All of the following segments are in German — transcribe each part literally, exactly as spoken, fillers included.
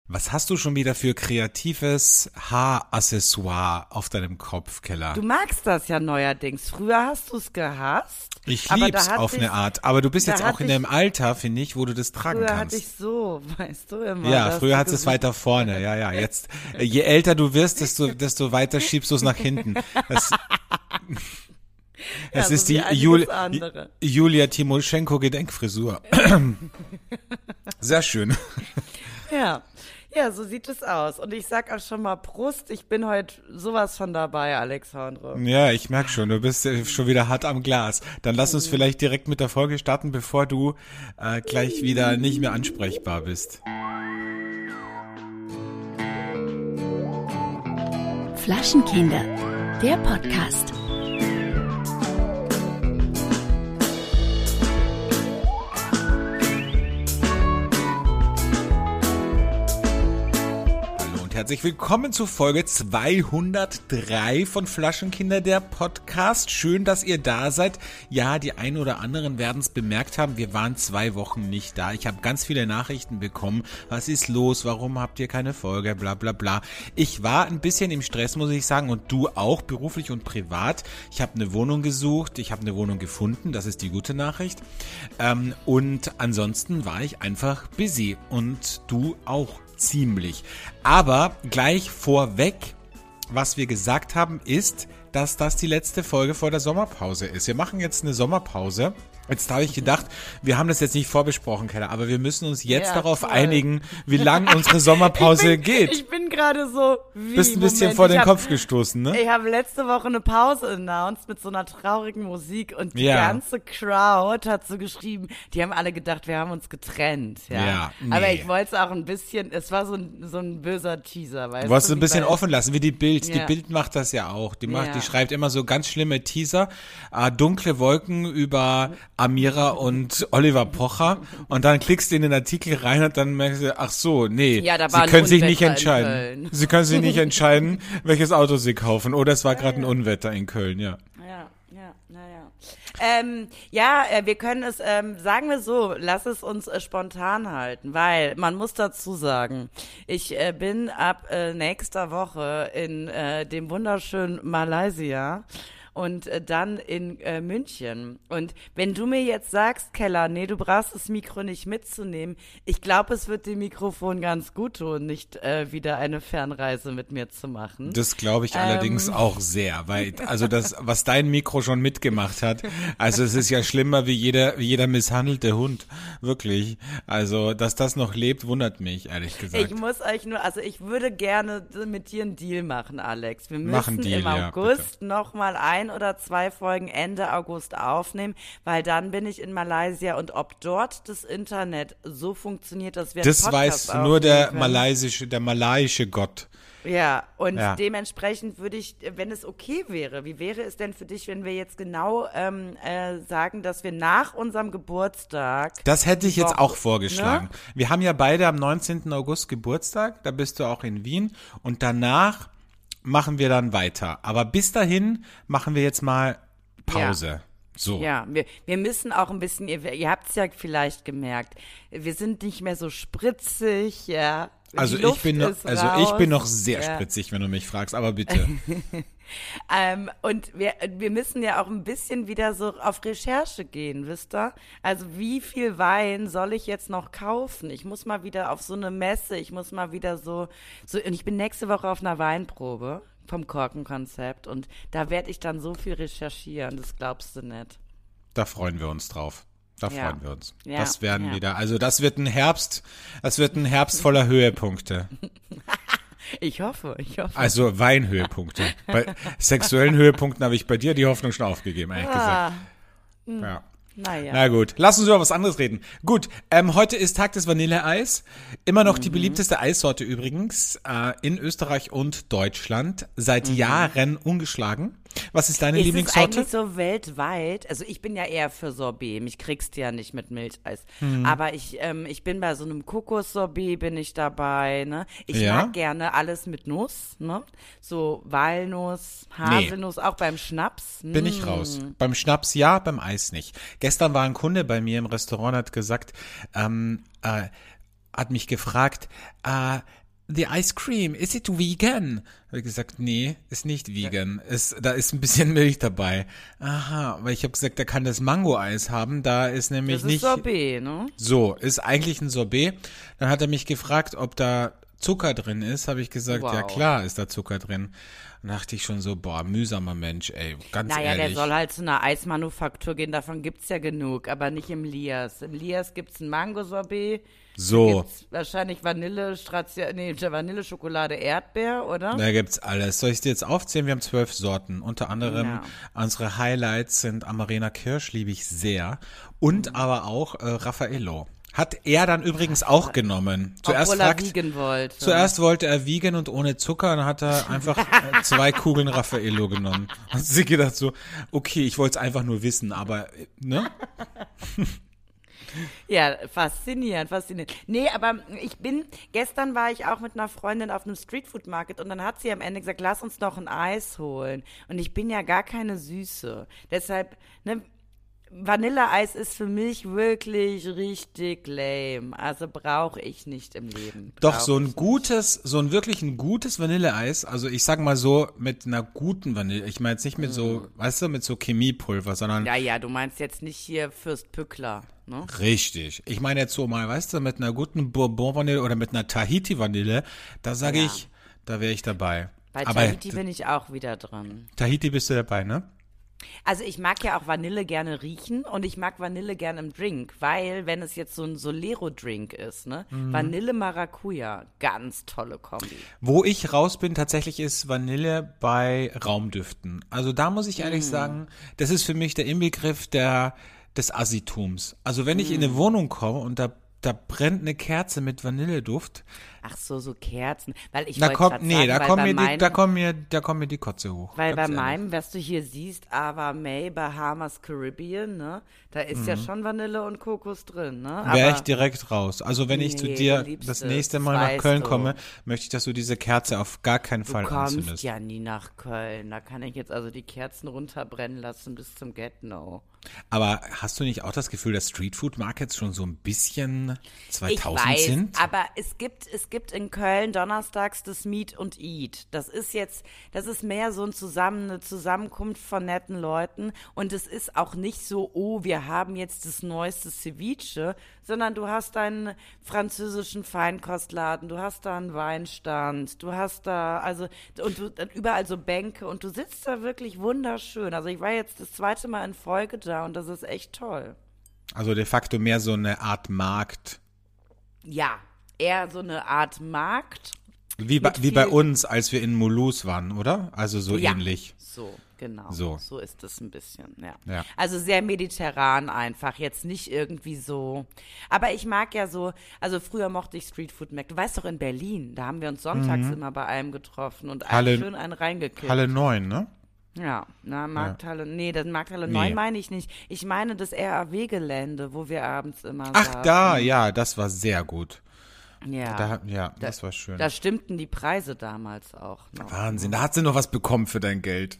Was hast du schon wieder für kreatives Haaraccessoire auf deinem Kopf, Keller? Du magst das ja neuerdings. Früher hast du es gehasst. Ich lieb's auf eine Art. Aber du bist jetzt auch in einem Alter, finde ich, wo du das tragen früher kannst. Früher hatte ich so, weißt du immer. Ja, früher hattest du es weiter vorne. Ja, ja. Jetzt, je älter du wirst, desto, desto weiter schiebst du es nach hinten. Das, es ja, ist so die Jul- Julia Timoschenko Gedenkfrisur. Sehr schön. Ja. Ja, so sieht es aus. Und ich sag auch schon mal Prost, ich bin heute sowas von dabei, Alexandre. Ja, ich merk schon, du bist schon wieder hart am Glas. Dann lass uns vielleicht direkt mit der Folge starten, bevor du äh, gleich wieder nicht mehr ansprechbar bist. Flaschenkinder, der Podcast. Herzlich willkommen zur Folge zweihundertdrei von Flaschenkinder, der Podcast. Schön, dass ihr da seid. Ja, die einen oder anderen werden es bemerkt haben, wir waren zwei Wochen nicht da. Ich habe ganz viele Nachrichten bekommen. Was ist los? Warum habt ihr keine Folge? Bla bla bla. Ich war ein bisschen im Stress, muss ich sagen, und du auch, beruflich und privat. Ich habe eine Wohnung gesucht, ich habe eine Wohnung gefunden, das ist die gute Nachricht. Ähm, und ansonsten war ich einfach busy und du auch. Ziemlich. Aber gleich vorweg, was wir gesagt haben, ist, dass das die letzte Folge vor der Sommerpause ist. Wir machen jetzt eine Sommerpause. Jetzt habe ich gedacht, wir haben das jetzt nicht vorbesprochen, Keller, aber wir müssen uns jetzt ja, darauf toll. einigen, wie lang unsere Sommerpause ich bin, geht. Ich bin gerade so, wie, Bist ein bisschen Moment, vor den hab, Kopf gestoßen, ne? Ich habe letzte Woche eine Pause announced mit so einer traurigen Musik und die ja. ganze Crowd hat so geschrieben, die haben alle gedacht, wir haben uns getrennt. Ja, ja nee. Aber ich wollte es auch ein bisschen, es war so ein, so ein böser Teaser, weißt du? Du wolltest du, es ein bisschen bei, offen lassen, wie die Bild. ja. Die Bild macht das ja auch. Die macht, ja. die schreibt immer so ganz schlimme Teaser, äh, dunkle Wolken über Amira und Und Oliver Pocher und dann klickst du in den Artikel rein und dann merkst du, ach so, nee, ja, da sie war können ein sich nicht Unwetter entscheiden. Sie können sich nicht entscheiden, welches Auto sie kaufen. Oder es war gerade ein Unwetter in Köln, ja. Ja, ja, naja. Ähm, ja, äh, wir können es, ähm, sagen wir so, lass es uns äh, spontan halten, weil man muss dazu sagen, ich äh, bin ab äh, nächster Woche in äh, dem wunderschönen Malaysia. Und äh, dann in äh, München. Und wenn du mir jetzt sagst, Keller, nee, du brauchst das Mikro nicht mitzunehmen, ich glaube, es wird dem Mikrofon ganz gut tun, nicht äh, wieder eine Fernreise mit mir zu machen. Das glaube ich ähm. allerdings auch sehr, weil, also das, was dein Mikro schon mitgemacht hat, also es ist ja schlimmer wie jeder, wie jeder misshandelte Hund, wirklich. Also, dass das noch lebt, wundert mich, ehrlich gesagt. Ich muss euch nur, also ich würde gerne mit dir einen Deal machen, Alex. Wir müssen Deal, im August ja, nochmal ein oder zwei Folgen Ende August aufnehmen, weil dann bin ich in Malaysia und ob dort das Internet so funktioniert, dass wir einen Das Podcast weiß nur der können. malaysische, der malaiische Gott. Ja, und ja. dementsprechend würde ich, wenn es okay wäre, wie wäre es denn für dich, wenn wir jetzt genau ähm, äh, sagen, dass wir nach unserem Geburtstag... Das hätte ich jetzt Woche, auch vorgeschlagen. Ne? Wir haben ja beide am neunzehnten August Geburtstag, da bist du auch in Wien und danach machen wir dann weiter. Aber bis dahin machen wir jetzt mal Pause. Ja. So. Ja, wir, wir müssen auch ein bisschen, ihr, ihr habt es ja vielleicht gemerkt, wir sind nicht mehr so spritzig, ja. Also Die ich Luft bin noch, ist also raus. ich bin noch sehr ja. spritzig, wenn du mich fragst, aber bitte. ähm, und wir, wir müssen ja auch ein bisschen wieder so auf Recherche gehen, wisst ihr? Also wie viel Wein soll ich jetzt noch kaufen? Ich muss mal wieder auf so eine Messe, ich muss mal wieder so, so und ich bin nächste Woche auf einer Weinprobe vom Korkenkonzept und da werde ich dann so viel recherchieren, das glaubst du nicht. Da freuen wir uns drauf. Da ja. freuen wir uns. Ja. Das werden ja. wieder, also das wird ein Herbst, das wird ein Herbst voller Höhepunkte. Ich hoffe, ich hoffe. Also Weinhöhepunkte. Bei sexuellen Höhepunkten habe ich bei dir die Hoffnung schon aufgegeben, ehrlich ah. gesagt. Ja. Naja. Na gut, lass uns über was anderes reden. Gut, ähm, heute ist Tag des Vanilleeis. Immer noch mhm. die beliebteste Eissorte übrigens äh, in Österreich und Deutschland. Seit mhm. Jahren ungeschlagen. Was ist deine ist Lieblingssorte? Ist es eigentlich so weltweit? Also ich bin ja eher für Sorbet. Mich kriegst du ja nicht mit Milcheis. Mhm. Aber ich ähm, ich bin bei so einem Kokossorbet bin ich dabei. Ne? Ich ja? mag gerne alles mit Nuss. Ne? So Walnuss, Haselnuss, nee. Auch beim Schnaps. Bin ich raus. Beim Schnaps ja, beim Eis nicht. Gestern war ein Kunde bei mir im Restaurant, hat gesagt, ähm, äh, hat mich gefragt, äh, the ice cream, is it vegan? Habe ich gesagt, nee, ist nicht vegan. Ist, da ist ein bisschen Milch dabei. Aha, weil ich habe gesagt, er kann das Mango-Eis haben, da ist nämlich Das ist nicht... Sorbet, ne? So, ist eigentlich ein Sorbet. Dann hat er mich gefragt, ob da Zucker drin ist. Habe ich gesagt, Wow. ja klar ist da Zucker drin. Dann dachte ich schon so, boah, mühsamer Mensch, ey, ganz Naja, ehrlich. der soll halt zu einer Eismanufaktur gehen, davon gibt's ja genug, aber nicht im Lias. Im Lias gibt's ein Mango-Sorbet, So, gibt's wahrscheinlich Vanille, Strazia, nee, Vanilleschokolade, Erdbeer, oder? da gibt's alles. Soll ich dir jetzt aufzählen? Wir haben zwölf Sorten. Unter anderem Ja. unsere Highlights sind Amarena Kirsch, liebe ich sehr. Und aber auch äh, Raffaello. Hat er dann übrigens auch genommen. Zuerst Obwohl er fragt, vegan wollte. Zuerst wollte er vegan und ohne Zucker, dann hat er einfach äh, zwei Kugeln Raffaello genommen. Hat sie gedacht so, okay, ich wollte es einfach nur wissen, aber, äh, ne? Ja, faszinierend, faszinierend. Nee, aber ich bin, gestern war ich auch mit einer Freundin auf einem Streetfood Market und dann hat sie am Ende gesagt, lass uns noch ein Eis holen. Und ich bin ja gar keine Süße. Deshalb, ne, Vanilleeis ist für mich wirklich richtig lame. Also brauche ich nicht im Leben. Doch, Brauch so ein ich gutes, so ein wirklich ein gutes Vanilleeis, also ich sag mal so, mit einer guten Vanille, ich meine jetzt nicht mit so, weißt du, mit so Chemiepulver, sondern nicht. Ja, ja, du meinst jetzt nicht hier Fürst Pückler, ne? richtig. Ich meine jetzt so mal, weißt du, mit einer guten Bourbon-Vanille oder mit einer Tahiti-Vanille, da sage Ja. ich, da wäre ich dabei. Bei Aber Tahiti bin ich auch wieder drin. Tahiti bist du dabei, ne? Also ich mag ja auch Vanille gerne riechen und ich mag Vanille gerne im Drink, weil wenn es jetzt so ein Solero-Drink ist, ne, Mhm. Vanille Maracuja, ganz tolle Kombi. Wo ich raus bin, tatsächlich ist Vanille bei Raumdüften. Also da muss ich ehrlich sagen, das ist für mich der Inbegriff der, des Assitums. Also wenn ich in eine Wohnung komme und da, da brennt eine Kerze mit Vanilleduft, Ach so, so Kerzen, weil ich da wollte kommt, grad nee, sagen, da weil kommt bei mir die, meinem, da kommt mir, da kommt mir die Kotze hoch. weil bei ganz ehrlich. meinem, was du hier siehst, Ava May, Bahamas Caribbean, ne, da ist ja schon Vanille und Kokos drin, ne? Wäre Aber- ich direkt raus. Also wenn ich zu Nee, dir du liebst das es, nächste das Mal nach weißt Köln du. komme, möchte ich, dass du diese Kerze auf gar keinen Du Fall kommst anzündest. ja nie nach Köln. Da kann ich jetzt also die Kerzen runterbrennen lassen bis zum Get-No. Aber hast du nicht auch das Gefühl, dass Streetfood Markets schon so ein bisschen zweitausend Ich weiß, sind? aber es gibt, es gibt in Köln donnerstags das Meet und Eat. Das ist jetzt, das ist mehr so ein Zusammen, eine Zusammenkunft von netten Leuten und es ist auch nicht so, oh, wir haben jetzt das neueste Ceviche, sondern du hast deinen französischen Feinkostladen, du hast da einen Weinstand, du hast da, also, und du, dann überall so Bänke und du sitzt da wirklich wunderschön. Also ich war jetzt das zweite Mal in Folge da und das ist echt toll. Also de facto mehr so eine Art Markt. Ja, eher so eine Art Markt. Wie bei, Mit wie bei viel- uns, als wir in Mulhouse waren, oder? Also so Ja. ähnlich. So, genau. So. So ist es ein bisschen, ja. Ja. Also sehr mediterran einfach, jetzt nicht irgendwie so. Aber ich mag ja so, also früher mochte ich Streetfood Mac. Du weißt doch, in Berlin, da haben wir uns sonntags immer bei einem getroffen und Mhm. Halle- einen schön einen reingekippt. Halle neun, ne? Ja, na, Markthalle, nee, das Markthalle Nee. neun meine ich nicht. Ich meine das R A W-Gelände, wo wir abends immer Ach, saßen. da, ja, das war sehr gut. Ja, Da, ja, das war schön. da stimmten die Preise damals auch noch. Wahnsinn, da hat sie noch was bekommen für dein Geld.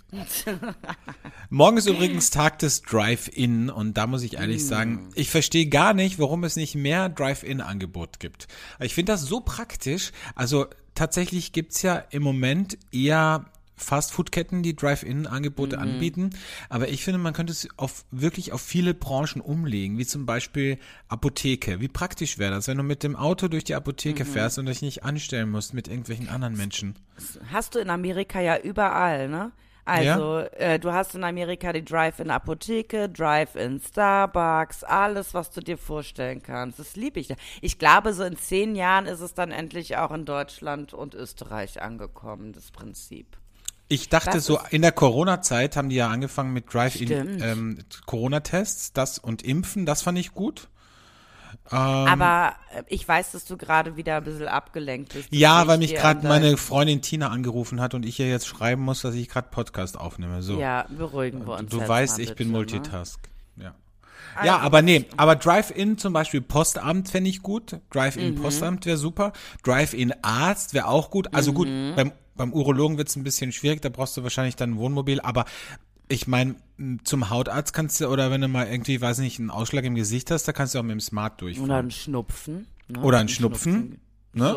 Morgen ist übrigens Tag des Drive-In und da muss ich ehrlich sagen, ich verstehe gar nicht, warum es nicht mehr Drive-In-Angebot gibt. Ich finde das so praktisch. Also tatsächlich gibt's ja im Moment eher Fastfood-Ketten, die Drive-In-Angebote Mhm. anbieten. Aber ich finde, man könnte es auf, wirklich auf viele Branchen umlegen, wie zum Beispiel Apotheke. Wie praktisch wäre das, wenn du mit dem Auto durch die Apotheke Mhm. fährst und dich nicht anstellen musst mit irgendwelchen anderen Menschen? Hast du in Amerika ja überall, ne? Also, äh, du hast in Amerika die Drive-In-Apotheke, Drive-In Starbucks, alles, was du dir vorstellen kannst. Das liebe ich. Ich glaube, so in zehn Jahren ist es dann endlich auch in Deutschland und Österreich angekommen, das Prinzip. Ich dachte Das so, ist- in der Corona-Zeit haben die ja angefangen mit Stimmt. Drive-In-Corona-Tests, das und Impfen, das fand ich gut. Ähm, Aber äh, ich weiß, dass du gerade wieder ein bisschen abgelenkt bist. Das Ja, sehe weil ich mich dir gerade an meine Freundin Tina angerufen hat und ich ihr jetzt schreiben muss, dass ich gerade Podcast aufnehme. So. dein- Ja, beruhigen wir du uns du jetzt weißt, mal ich bin bitte, Multitask. Ja. Also, Ja, aber nee, aber Drive-In zum Beispiel Postamt fände ich gut. Mhm. Drive-In Postamt wäre super. Drive-In Arzt wäre auch gut. Also gut, Mhm. beim, beim Urologen wird es ein bisschen schwierig, da brauchst du wahrscheinlich dann ein Wohnmobil, aber ich meine, zum Hautarzt kannst du, oder wenn du mal irgendwie, weiß nicht, einen Ausschlag im Gesicht hast, da kannst du auch mit dem Smart ne? Oder durchfahren. ein Schnupfen. Ne? Oder ein Schnupfen, ne? So.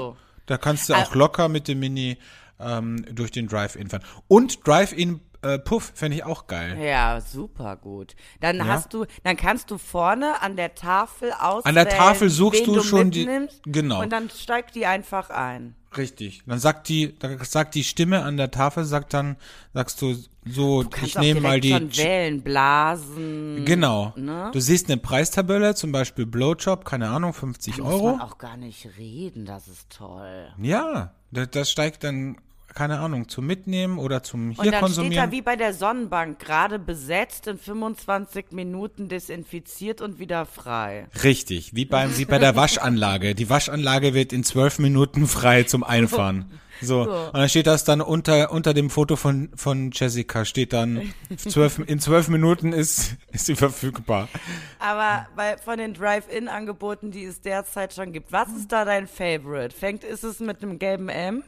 Da kannst du auch Ah. locker mit dem Mini ähm, durch den Drive-In fahren. Und Drive-In äh, Puff fände ich auch geil. Ja, super gut. Dann Ja. hast du, dann kannst du vorne an der Tafel auswählen, An der Tafel suchst wen du du schon die- mitnimmst, genau. Und dann steigt die einfach ein. Richtig. Dann sagt die, dann sagt die Stimme an der Tafel, sagt dann, sagst du so, Du kannst ich auch nehme mal direkt die. schon wählen, blasen. Genau. Ne? Du siehst eine Preistabelle, zum Beispiel Blowjob, keine Ahnung, fünfzig Da muss Euro. man auch gar nicht reden, das ist toll. Ja, das, das steigt dann, keine Ahnung, zum Mitnehmen oder zum Und hier dann steht konsumieren. da wie bei der Sonnenbank, gerade besetzt, in fünfundzwanzig Minuten desinfiziert und wieder frei. Richtig, wie beim, wie bei der Waschanlage. Die Waschanlage wird in zwölf Minuten frei zum Einfahren. So. So. Und dann steht das dann unter, unter dem Foto von, von Jessica, steht dann, zwölf, in zwölf Minuten ist, ist sie verfügbar. Aber bei, von den Drive-In-Angeboten, die es derzeit schon gibt, was ist da dein Favorite? Fängt, ist es mit einem gelben M?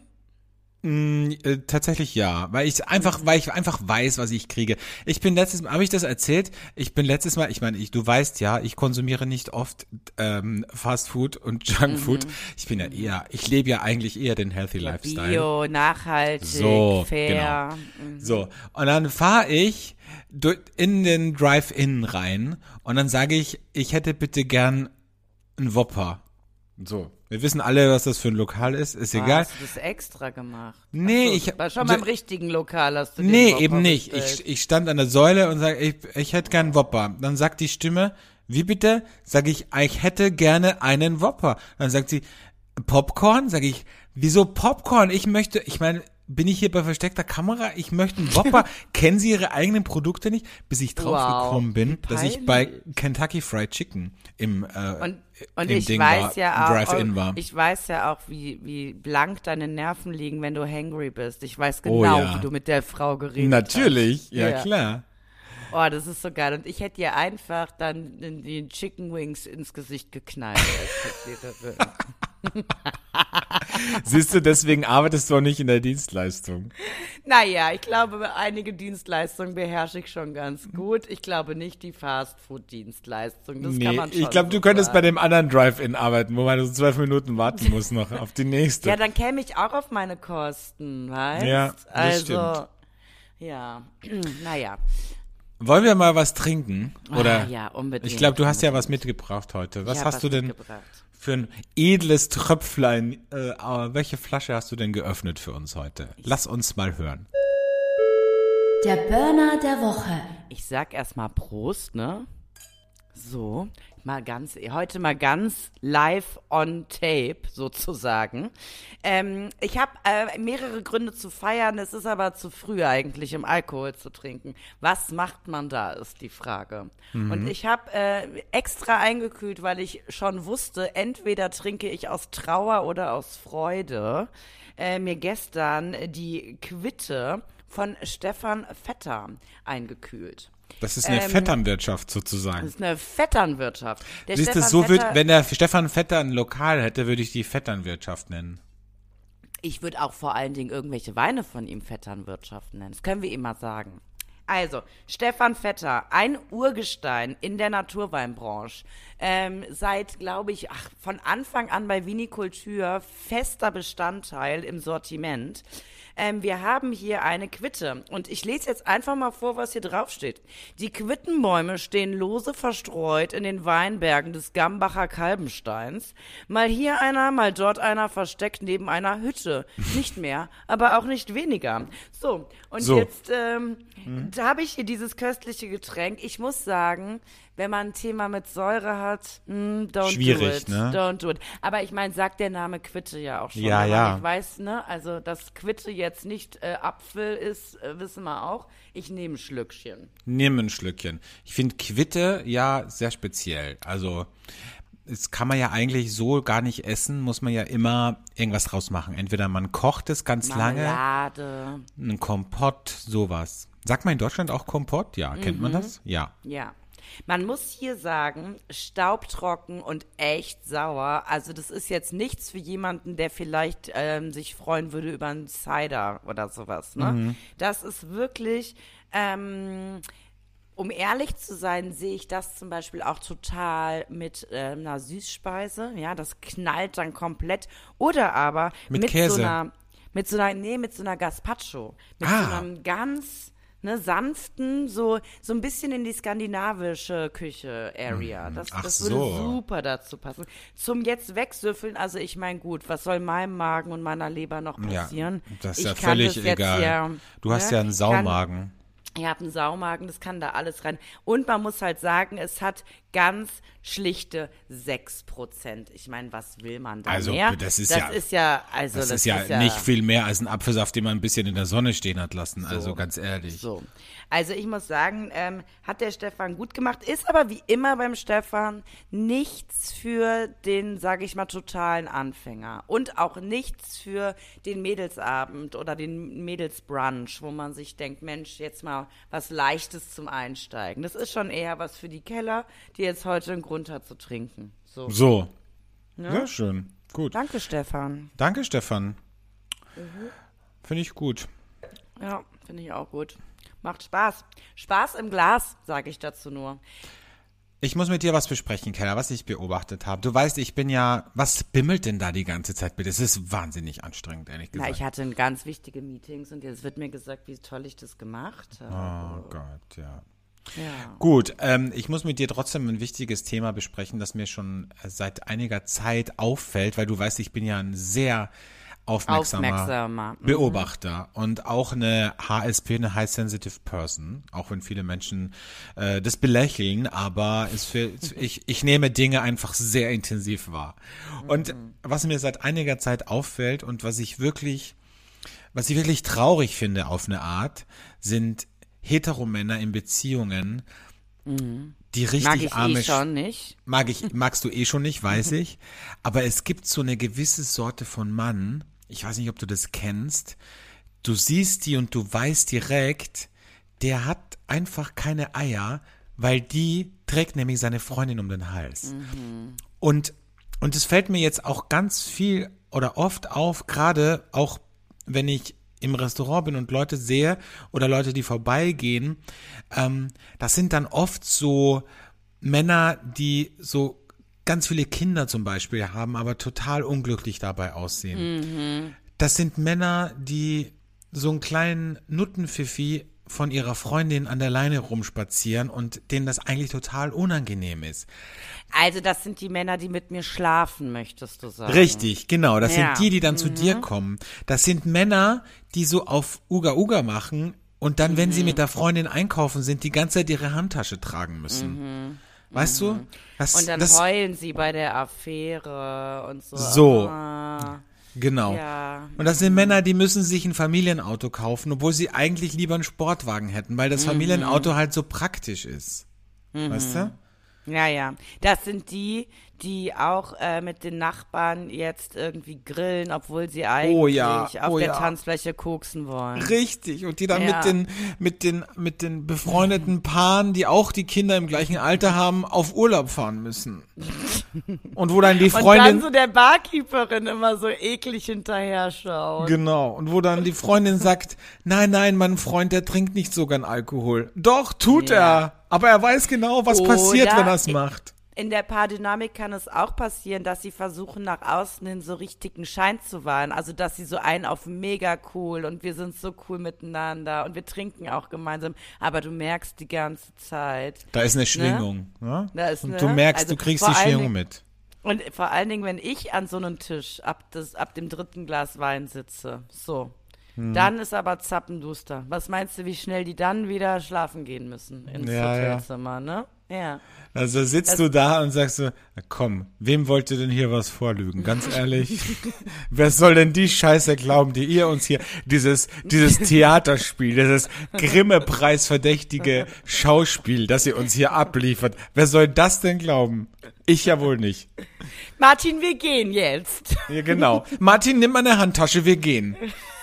Äh, tatsächlich ja, weil ich einfach, weil ich einfach weiß, was ich kriege. Ich bin letztes Mal, habe ich das erzählt? Ich bin letztes Mal, ich meine, ich, du weißt ja, ich konsumiere nicht oft ähm, Fast Food und Junk Food. Ich bin ja eher, ich lebe ja eigentlich eher den Healthy Lifestyle. Bio, nachhaltig, So, fair. So, und dann fahre ich durch, in den Drive-In rein und dann sage ich, ich hätte bitte gern einen Whopper. So, wir wissen alle, was das für ein Lokal ist, ist Ah, egal. Hast du das extra gemacht? Nee, Ach so, ich- war schon beim richtigen Lokal hast du den Nee, Whopper eben nicht. bestellt. Ich, ich stand an der Säule und sage, ich, ich hätte gern einen Whopper. Dann sagt die Stimme, wie bitte? Sag ich, ich hätte gerne einen Whopper. Dann sagt sie, Popcorn? Sag ich, wieso Popcorn? Ich möchte, ich meine, bin ich hier bei versteckter Kamera? Ich möchte einen Whopper. Kennen Sie Ihre eigenen Produkte nicht? Bis ich draufgekommen Wow, bin, wie dass ich bei peinlich. Kentucky Fried Chicken im, äh, Und, und im ich Ding weiß war, ja auch, Drive-In war. ich weiß ja auch, wie, wie blank deine Nerven liegen, wenn du hangry bist. Ich weiß Oh genau, ja. wie du mit der Frau geredet Natürlich, hast. ja, klar. Oh, das ist so geil. Und ich hätte ihr einfach dann den, den Chicken Wings ins Gesicht geknallt als Kassiererin. Siehst du, deswegen arbeitest du auch nicht in der Dienstleistung. Naja, ich glaube, einige Dienstleistungen beherrsche ich schon ganz gut. Ich glaube nicht die Fastfood-Dienstleistung. Das kann man schon ich glaube, so du könntest bei sagen. dem anderen Drive-In arbeiten, wo man so zwölf Minuten warten muss noch auf die nächste. Ja, dann käme ich auch auf meine Kosten, weißt? Ja, das also, stimmt. ja, naja. Wollen wir mal was trinken? Oder? Ah, ja, unbedingt. Ich glaube, du hast ja was unbedingt. mitgebracht heute. Was Ich hab hast du denn mitgebracht. für ein edles Tröpflein? Äh, äh, welche Flasche hast du denn geöffnet für uns heute? Lass uns mal hören. Der Burner der Woche. Ich sag erstmal Prost, ne? So, mal ganz, heute mal ganz live on tape sozusagen. Ähm, ich habe äh, mehrere Gründe zu feiern, es ist aber zu früh eigentlich, um Alkohol zu trinken. Was macht man da, ist die Frage. Und ich habe äh, extra eingekühlt, weil ich schon wusste, entweder trinke ich aus Trauer oder aus Freude, äh, mir gestern die Quitte von Stefan Vetter eingekühlt. Das ist eine Ähm, Vetternwirtschaft Das sozusagen. ist eine Vetternwirtschaft. Der Siehst du, Stefan so wird, Vetter- wenn der Stefan Vetter ein Lokal hätte, würde ich die Vetternwirtschaft nennen. Ich würde auch vor allen Dingen irgendwelche Weine von ihm Vetternwirtschaft nennen. Das können wir ihm mal sagen. Also, Stefan Vetter, ein Urgestein in der Naturweinbranche. Ähm, seit, glaube ich, ach, von Anfang an bei Vinikultur fester Bestandteil im Sortiment. Ähm, wir haben hier eine Quitte und ich lese jetzt einfach mal vor, was hier draufsteht. Die Quittenbäume stehen lose verstreut in den Weinbergen des Gambacher Kalbensteins. Mal hier einer, mal dort einer versteckt neben einer Hütte. Nicht mehr, aber auch nicht weniger. So, und So. jetzt ähm, da habe ich hier dieses köstliche Getränk. Ich muss sagen, wenn man ein Thema mit Säure hat, mh, don't Schwierig, do it. ne? Don't do it. Aber ich meine, sagt der Name Quitte ja auch schon. Ja, wenn man ja. nicht weiß, ne? Also, dass Quitte jetzt nicht äh, Apfel ist, äh, wissen wir auch. Ich nehme ein Schlückchen. Nimm ein Schlückchen. Ich finde Quitte ja sehr speziell. Also, das kann man ja eigentlich so gar nicht essen, muss man ja immer irgendwas draus machen. Entweder man kocht es ganz lange, Marmelade. ein Kompott, sowas. Sagt man in Deutschland auch Kompott? Ja, kennt man das? Ja. Ja. Man muss hier sagen, staubtrocken und echt sauer. Also das ist jetzt nichts für jemanden, der vielleicht ähm, sich freuen würde über einen Cider oder sowas. Ne? Das ist wirklich ähm, Um ehrlich zu sein, sehe ich das zum Beispiel auch total mit äh, einer Süßspeise. Ja, das knallt dann komplett. Oder aber Mit mit, Käse. so einer, mit so einer, nee, mit so einer Gazpacho. Mit Ah. so einem ganz ne, sanften, so, so ein bisschen in die skandinavische Küche-Area. Das, Ach das würde so. super dazu passen. Zum jetzt wegsüffeln, also ich meine, gut, was soll meinem Magen und meiner Leber noch passieren? Ja, das ist ich ja kann völlig das jetzt egal. Hier, Du hast ne, ja einen kann- Saumagen. Ihr habt einen Saumagen, das kann da alles rein. Und man muss halt sagen, es hat ganz schlichte sechs Prozent. Ich meine, was will man da Also, mehr? das ist das ja- ist ja, also Das, das, ist ja nicht viel mehr als ein Apfelsaft, den man ein bisschen in der Sonne stehen hat lassen. Also ganz ehrlich. So. Also ich muss sagen, ähm, hat der Stefan gut gemacht, ist aber wie immer beim Stefan nichts für den, sage ich mal, totalen Anfänger und auch nichts für den Mädelsabend oder den Mädelsbrunch, wo man sich denkt, Mensch, jetzt mal was Leichtes zum Einsteigen. Das ist schon eher was für die Keller, die jetzt heute einen Grund hat zu trinken. So. So. Sehr schön. Gut. Danke, Stefan. Danke, Stefan. Finde ich gut. Ja, finde ich auch gut. Macht Spaß. Spaß im Glas, sage ich dazu nur. Ich muss mit dir was besprechen, Keller, was ich beobachtet habe. Du weißt, ich bin ja, was bimmelt denn da die ganze Zeit bitte? Es ist wahnsinnig anstrengend, ehrlich Na, gesagt. ich hatte ganz wichtige Meetings und jetzt wird mir gesagt, wie toll ich das gemacht habe. Oh Gott, ja. Ja. Gut, ähm, ich muss mit dir trotzdem ein wichtiges Thema besprechen, das mir schon äh, seit einiger Zeit auffällt, weil du weißt, ich bin ja ein sehr aufmerksamer, Aufmerksamer. Mhm. Beobachter und auch eine H S P, eine High Sensitive Person, auch wenn viele Menschen äh, das belächeln, aber es für, ich, ich nehme Dinge einfach sehr intensiv wahr. Und was mir seit einiger Zeit auffällt und was ich wirklich, was ich wirklich traurig finde auf eine Art, sind Heteromänner in Beziehungen, die richtig Mag ich arme eh schon nicht. Mag ich, magst du eh schon nicht, weiß ich. Aber es gibt so eine gewisse Sorte von Mann, ich weiß nicht, ob du das kennst, du siehst die und du weißt direkt, der hat einfach keine Eier, weil die trägt nämlich seine Freundin um den Hals. Und, und es fällt mir jetzt auch ganz viel oder oft auf, gerade auch wenn ich im Restaurant bin und Leute sehe oder Leute, die vorbeigehen, ähm, das sind dann oft so Männer, die so ganz viele Kinder zum Beispiel haben, aber total unglücklich dabei aussehen. Das sind Männer, die so einen kleinen Nuttenpfiffi von ihrer Freundin an der Leine rumspazieren und denen das eigentlich total unangenehm ist. Also das sind die Männer, die mit mir schlafen, möchtest du sagen. Richtig, genau. Das Ja. sind die, die dann zu dir kommen. Das sind Männer, die so auf Uga Uga machen und dann, wenn sie mit der Freundin einkaufen sind, die ganze Zeit ihre Handtasche tragen müssen. Weißt du? Das, Und dann das, heulen sie bei der Affäre und so. So. Ah, Genau. ja. Und das sind Männer, die müssen sich ein Familienauto kaufen, obwohl sie eigentlich lieber einen Sportwagen hätten, weil das Familienauto halt so praktisch ist. Weißt du? Ja, ja. Das sind die, die auch äh, mit den Nachbarn jetzt irgendwie grillen, obwohl sie eigentlich Oh ja, auf oh der ja. Tanzfläche koksen wollen. Richtig. Und die dann Ja. mit den, mit den, mit den befreundeten Paaren, die auch die Kinder im gleichen Alter haben, auf Urlaub fahren müssen. Und wo dann die Und Freundin, dann so der Barkeeperin immer so eklig hinterher schaut. genau, und wo dann die Freundin sagt, nein, nein, mein Freund, der trinkt nicht so gern Alkohol. Doch, tut Ja. er. Aber er weiß genau, was Oder passiert, wenn er es macht. In der Paardynamik kann es auch passieren, dass sie versuchen, nach außen hin so richtigen Schein zu wahren. Also, dass sie so einen auf mega cool und wir sind so cool miteinander und wir trinken auch gemeinsam. Aber du merkst die ganze Zeit. Da ist eine Schwingung. Ne? Da ist und eine- du merkst, also du kriegst vor die allen Schwingung Dingen- mit. Und vor allen Dingen, wenn ich an so einem Tisch ab, das, ab dem dritten Glas Wein sitze, so, Hm. dann ist aber zappenduster. Was meinst du, wie schnell die dann wieder schlafen gehen müssen ins Ja, ja. Hotelzimmer, ne? Ja. Also sitzt Das- du da und sagst so, na komm, wem wollt ihr denn hier was vorlügen? Ganz ehrlich, wer soll denn die Scheiße glauben, die ihr uns hier, dieses, dieses Theaterspiel, dieses Grimme-Preis-verdächtige Schauspiel, das ihr uns hier abliefert, wer soll das denn glauben? Ich ja wohl nicht. Martin, wir gehen jetzt. Ja, genau. Martin, nimm meine Handtasche, wir gehen.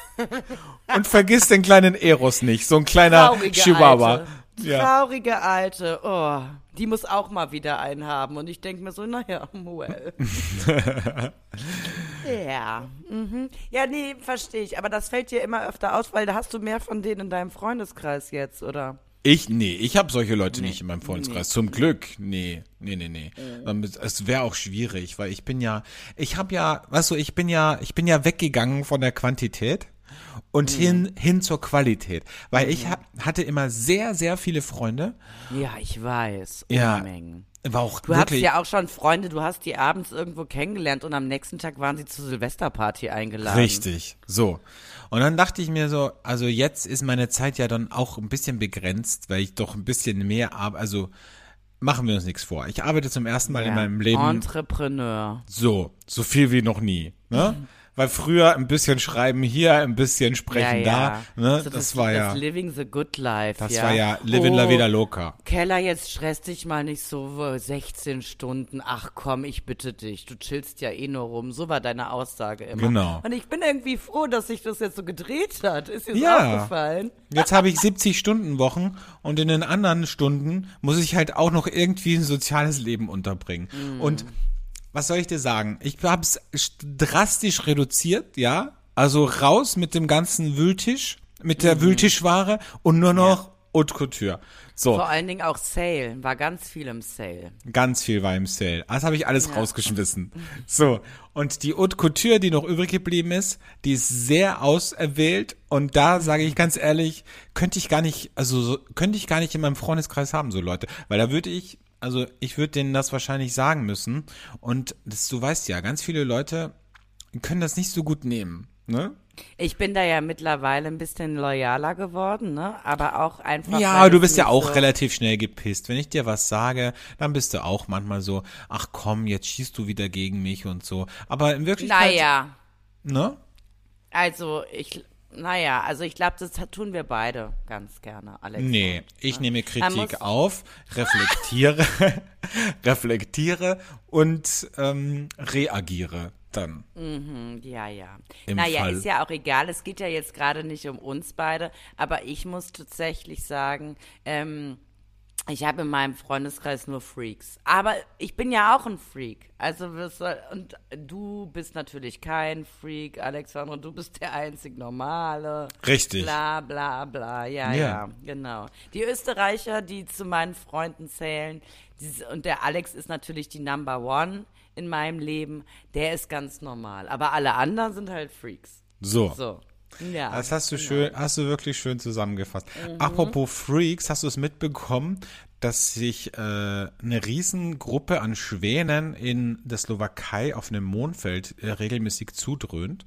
Und vergiss den kleinen Eros nicht, so ein kleiner Traurige Chihuahua. Alte. Ja. Traurige Alte. Oh, die muss auch mal wieder einen haben. Und ich denke mir so, naja, well. ja. Mhm. Ja, nee, verstehe ich. Aber das fällt dir immer öfter aus, weil da hast du mehr von denen in deinem Freundeskreis jetzt, oder? Ich, nee, ich habe solche Leute Nee. nicht in meinem Freundeskreis. Nee. Zum Glück. Nee, nee, nee, nee. Ähm, Es es wäre auch schwierig, weil ich bin ja, ich habe ja, weißt du, ich bin ja, ich bin ja weggegangen von der Quantität und hin, hin zur Qualität. Weil ich hab, hatte immer sehr, sehr viele Freunde. Ja, ich weiß. Ja. Unmengen. War auch Du wirklich. hattest ja auch schon Freunde, du hast die abends irgendwo kennengelernt und am nächsten Tag waren sie zur Silvesterparty eingeladen. Richtig, so. Und dann dachte ich mir so, also jetzt ist meine Zeit ja dann auch ein bisschen begrenzt, weil ich doch ein bisschen mehr arbeite, also machen wir uns nichts vor. Ich arbeite zum ersten Mal Ja. in meinem Leben Entrepreneur. so, so viel wie noch nie, ne? Weil früher ein bisschen schreiben hier, ein bisschen sprechen ja, ja. da, ne? So das, das, war das ja, Living the Good Life. das ja. war ja Living oh, la Vida Loca. Keller, jetzt stress dich mal nicht so sechzehn Stunden. Ach komm, ich bitte dich. Du chillst ja eh nur rum. So war deine Aussage immer. Genau. Und ich bin irgendwie froh, dass sich das jetzt so gedreht hat. Ist dir das Ja. aufgefallen? Jetzt habe ich siebzig Stunden Wochen und in den anderen Stunden muss ich halt auch noch irgendwie ein soziales Leben unterbringen. Und was soll ich dir sagen? Ich habe es drastisch reduziert, ja. Also raus mit dem ganzen Wühltisch, mit der Wühltischware und nur noch Haute Couture. So, Vor allen Dingen auch Sale. War ganz viel im Sale. ganz viel war im Sale. Das habe ich alles rausgeschmissen. So, und die Haute Couture, die noch übrig geblieben ist, die ist sehr auserwählt und da sage ich ganz ehrlich, könnte ich gar nicht, also so, könnte ich gar nicht in meinem Freundeskreis haben, so Leute, weil da würde ich, also ich würde denen das wahrscheinlich sagen müssen und das, du weißt ja, ganz viele Leute können das nicht so gut nehmen, ne? Ich bin da ja mittlerweile ein bisschen loyaler geworden, ne? Aber auch einfach. Ja, weil du es bist ja nicht auch so relativ schnell gepisst. Wenn ich dir was sage, dann bist du auch manchmal so, ach komm, jetzt schießt du wieder gegen mich und so. Aber in Wirklichkeit, Naja, ne? also ich. Naja, also ich glaube, das tun wir beide ganz gerne, Alex. Nee, ich nehme Man Kritik muss- auf, reflektiere, reflektiere und ähm, reagiere dann. Ja, ja. Im naja, Fall. ist ja auch egal. Es geht ja jetzt gerade nicht um uns beide, aber ich muss tatsächlich sagen, ähm, ich habe in meinem Freundeskreis nur Freaks. Aber ich bin ja auch ein Freak. Also was soll, und du bist natürlich kein Freak, Alexandra, du bist der einzig Normale. Richtig. Bla bla bla, ja, Ja. ja, genau. Die Österreicher, die zu meinen Freunden zählen, die, und der Alex ist natürlich die Number One in meinem Leben, der ist ganz normal. Aber alle anderen sind halt Freaks. So. So. Ja. Das hast du genau. schön, hast du wirklich schön zusammengefasst. Apropos Freaks, hast du es mitbekommen, dass sich äh, eine Riesengruppe an Schwänen in der Slowakei auf einem Mondfeld äh, regelmäßig zudröhnt?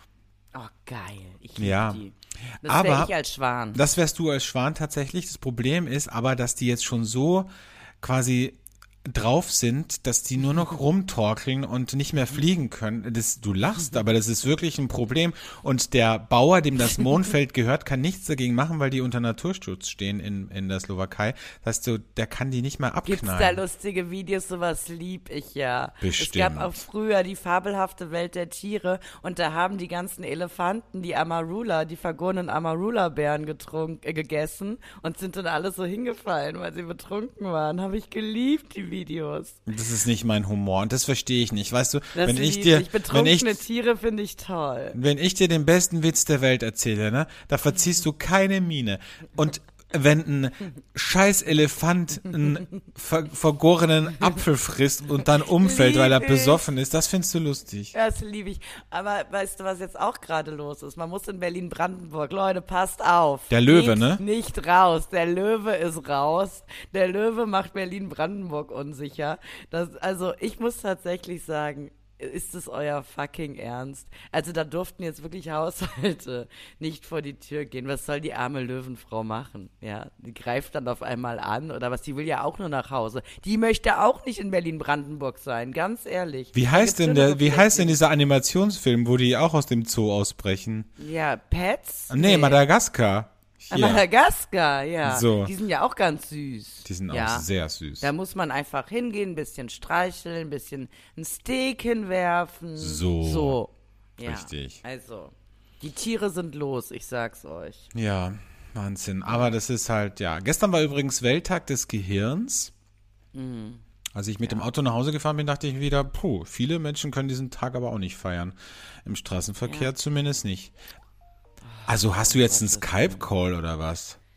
Oh, geil. Ich liebe Ja. die. Das Aber- wäre ich als Schwan. Das wärst du als Schwan tatsächlich. Das Problem ist aber, dass die jetzt schon so quasi drauf sind, dass die nur noch rumtorkeln und nicht mehr fliegen können. Das, du lachst, aber das ist wirklich ein Problem. Und der Bauer, dem das Mondfeld gehört, kann nichts dagegen machen, weil die unter Naturschutz stehen in, in der Slowakei. Das heißt, so, der kann die nicht mehr Gibt's da abknallen. lustige Videos? Sowas lieb ich ja. Bestimmt. Es gab auch früher die fabelhafte Welt der Tiere und da haben die ganzen Elefanten, die Amarula, die vergorenen Amarula-Bären getrunken, äh, gegessen und sind dann alle so hingefallen, weil sie betrunken waren. Habe ich geliebt, die Videos. Das ist nicht mein Humor und das verstehe ich nicht. Weißt du, Das wenn ich lieb dir, ich. wenn Betrunkene ich, Tiere finde ich toll. wenn ich dir den besten Witz der Welt erzähle, ne, da verziehst du keine Miene. Und wenn ein scheiß Elefant einen ver vergorenen Apfel frisst und dann umfällt, weil er Lieb ich. besoffen ist, das findest du lustig. Das liebe ich. Aber weißt du, was jetzt auch gerade los ist? Man muss in Berlin-Brandenburg, Leute, passt auf. Der Löwe, Geht ne? Nicht raus. Der Löwe ist raus. Der Löwe macht Berlin-Brandenburg unsicher. Das, also ich muss tatsächlich sagen, ist es euer fucking Ernst? Also da durften jetzt wirklich Haushalte nicht vor die Tür gehen. Was soll die arme Löwenfrau machen? Ja, die greift dann auf einmal an oder was? Die will ja auch nur nach Hause. Die möchte auch nicht in Berlin-Brandenburg sein, ganz ehrlich. Wie Da heißt gibt's denn schönere der, wie heißt denn Flecken. dieser Animationsfilm, wo die auch aus dem Zoo ausbrechen? Ja, Pets? Nee, Madagaskar. Ah, Hier. Madagaskar, ja. So. Die sind ja auch ganz süß. Die sind ja. auch sehr süß. Da muss man einfach hingehen, ein bisschen streicheln, ein bisschen ein Steak hinwerfen. So. So. Ja. Richtig. Also, die Tiere sind los, ich sag's euch. Ja, Wahnsinn. Aber das ist halt, ja. Gestern war übrigens Welttag des Gehirns. Mhm. Als ich mit dem Auto nach Hause gefahren bin, dachte ich wieder, puh, viele Menschen können diesen Tag aber auch nicht feiern. Im Straßenverkehr Ja. zumindest nicht. Also hast du jetzt einen Skype-Call oder was?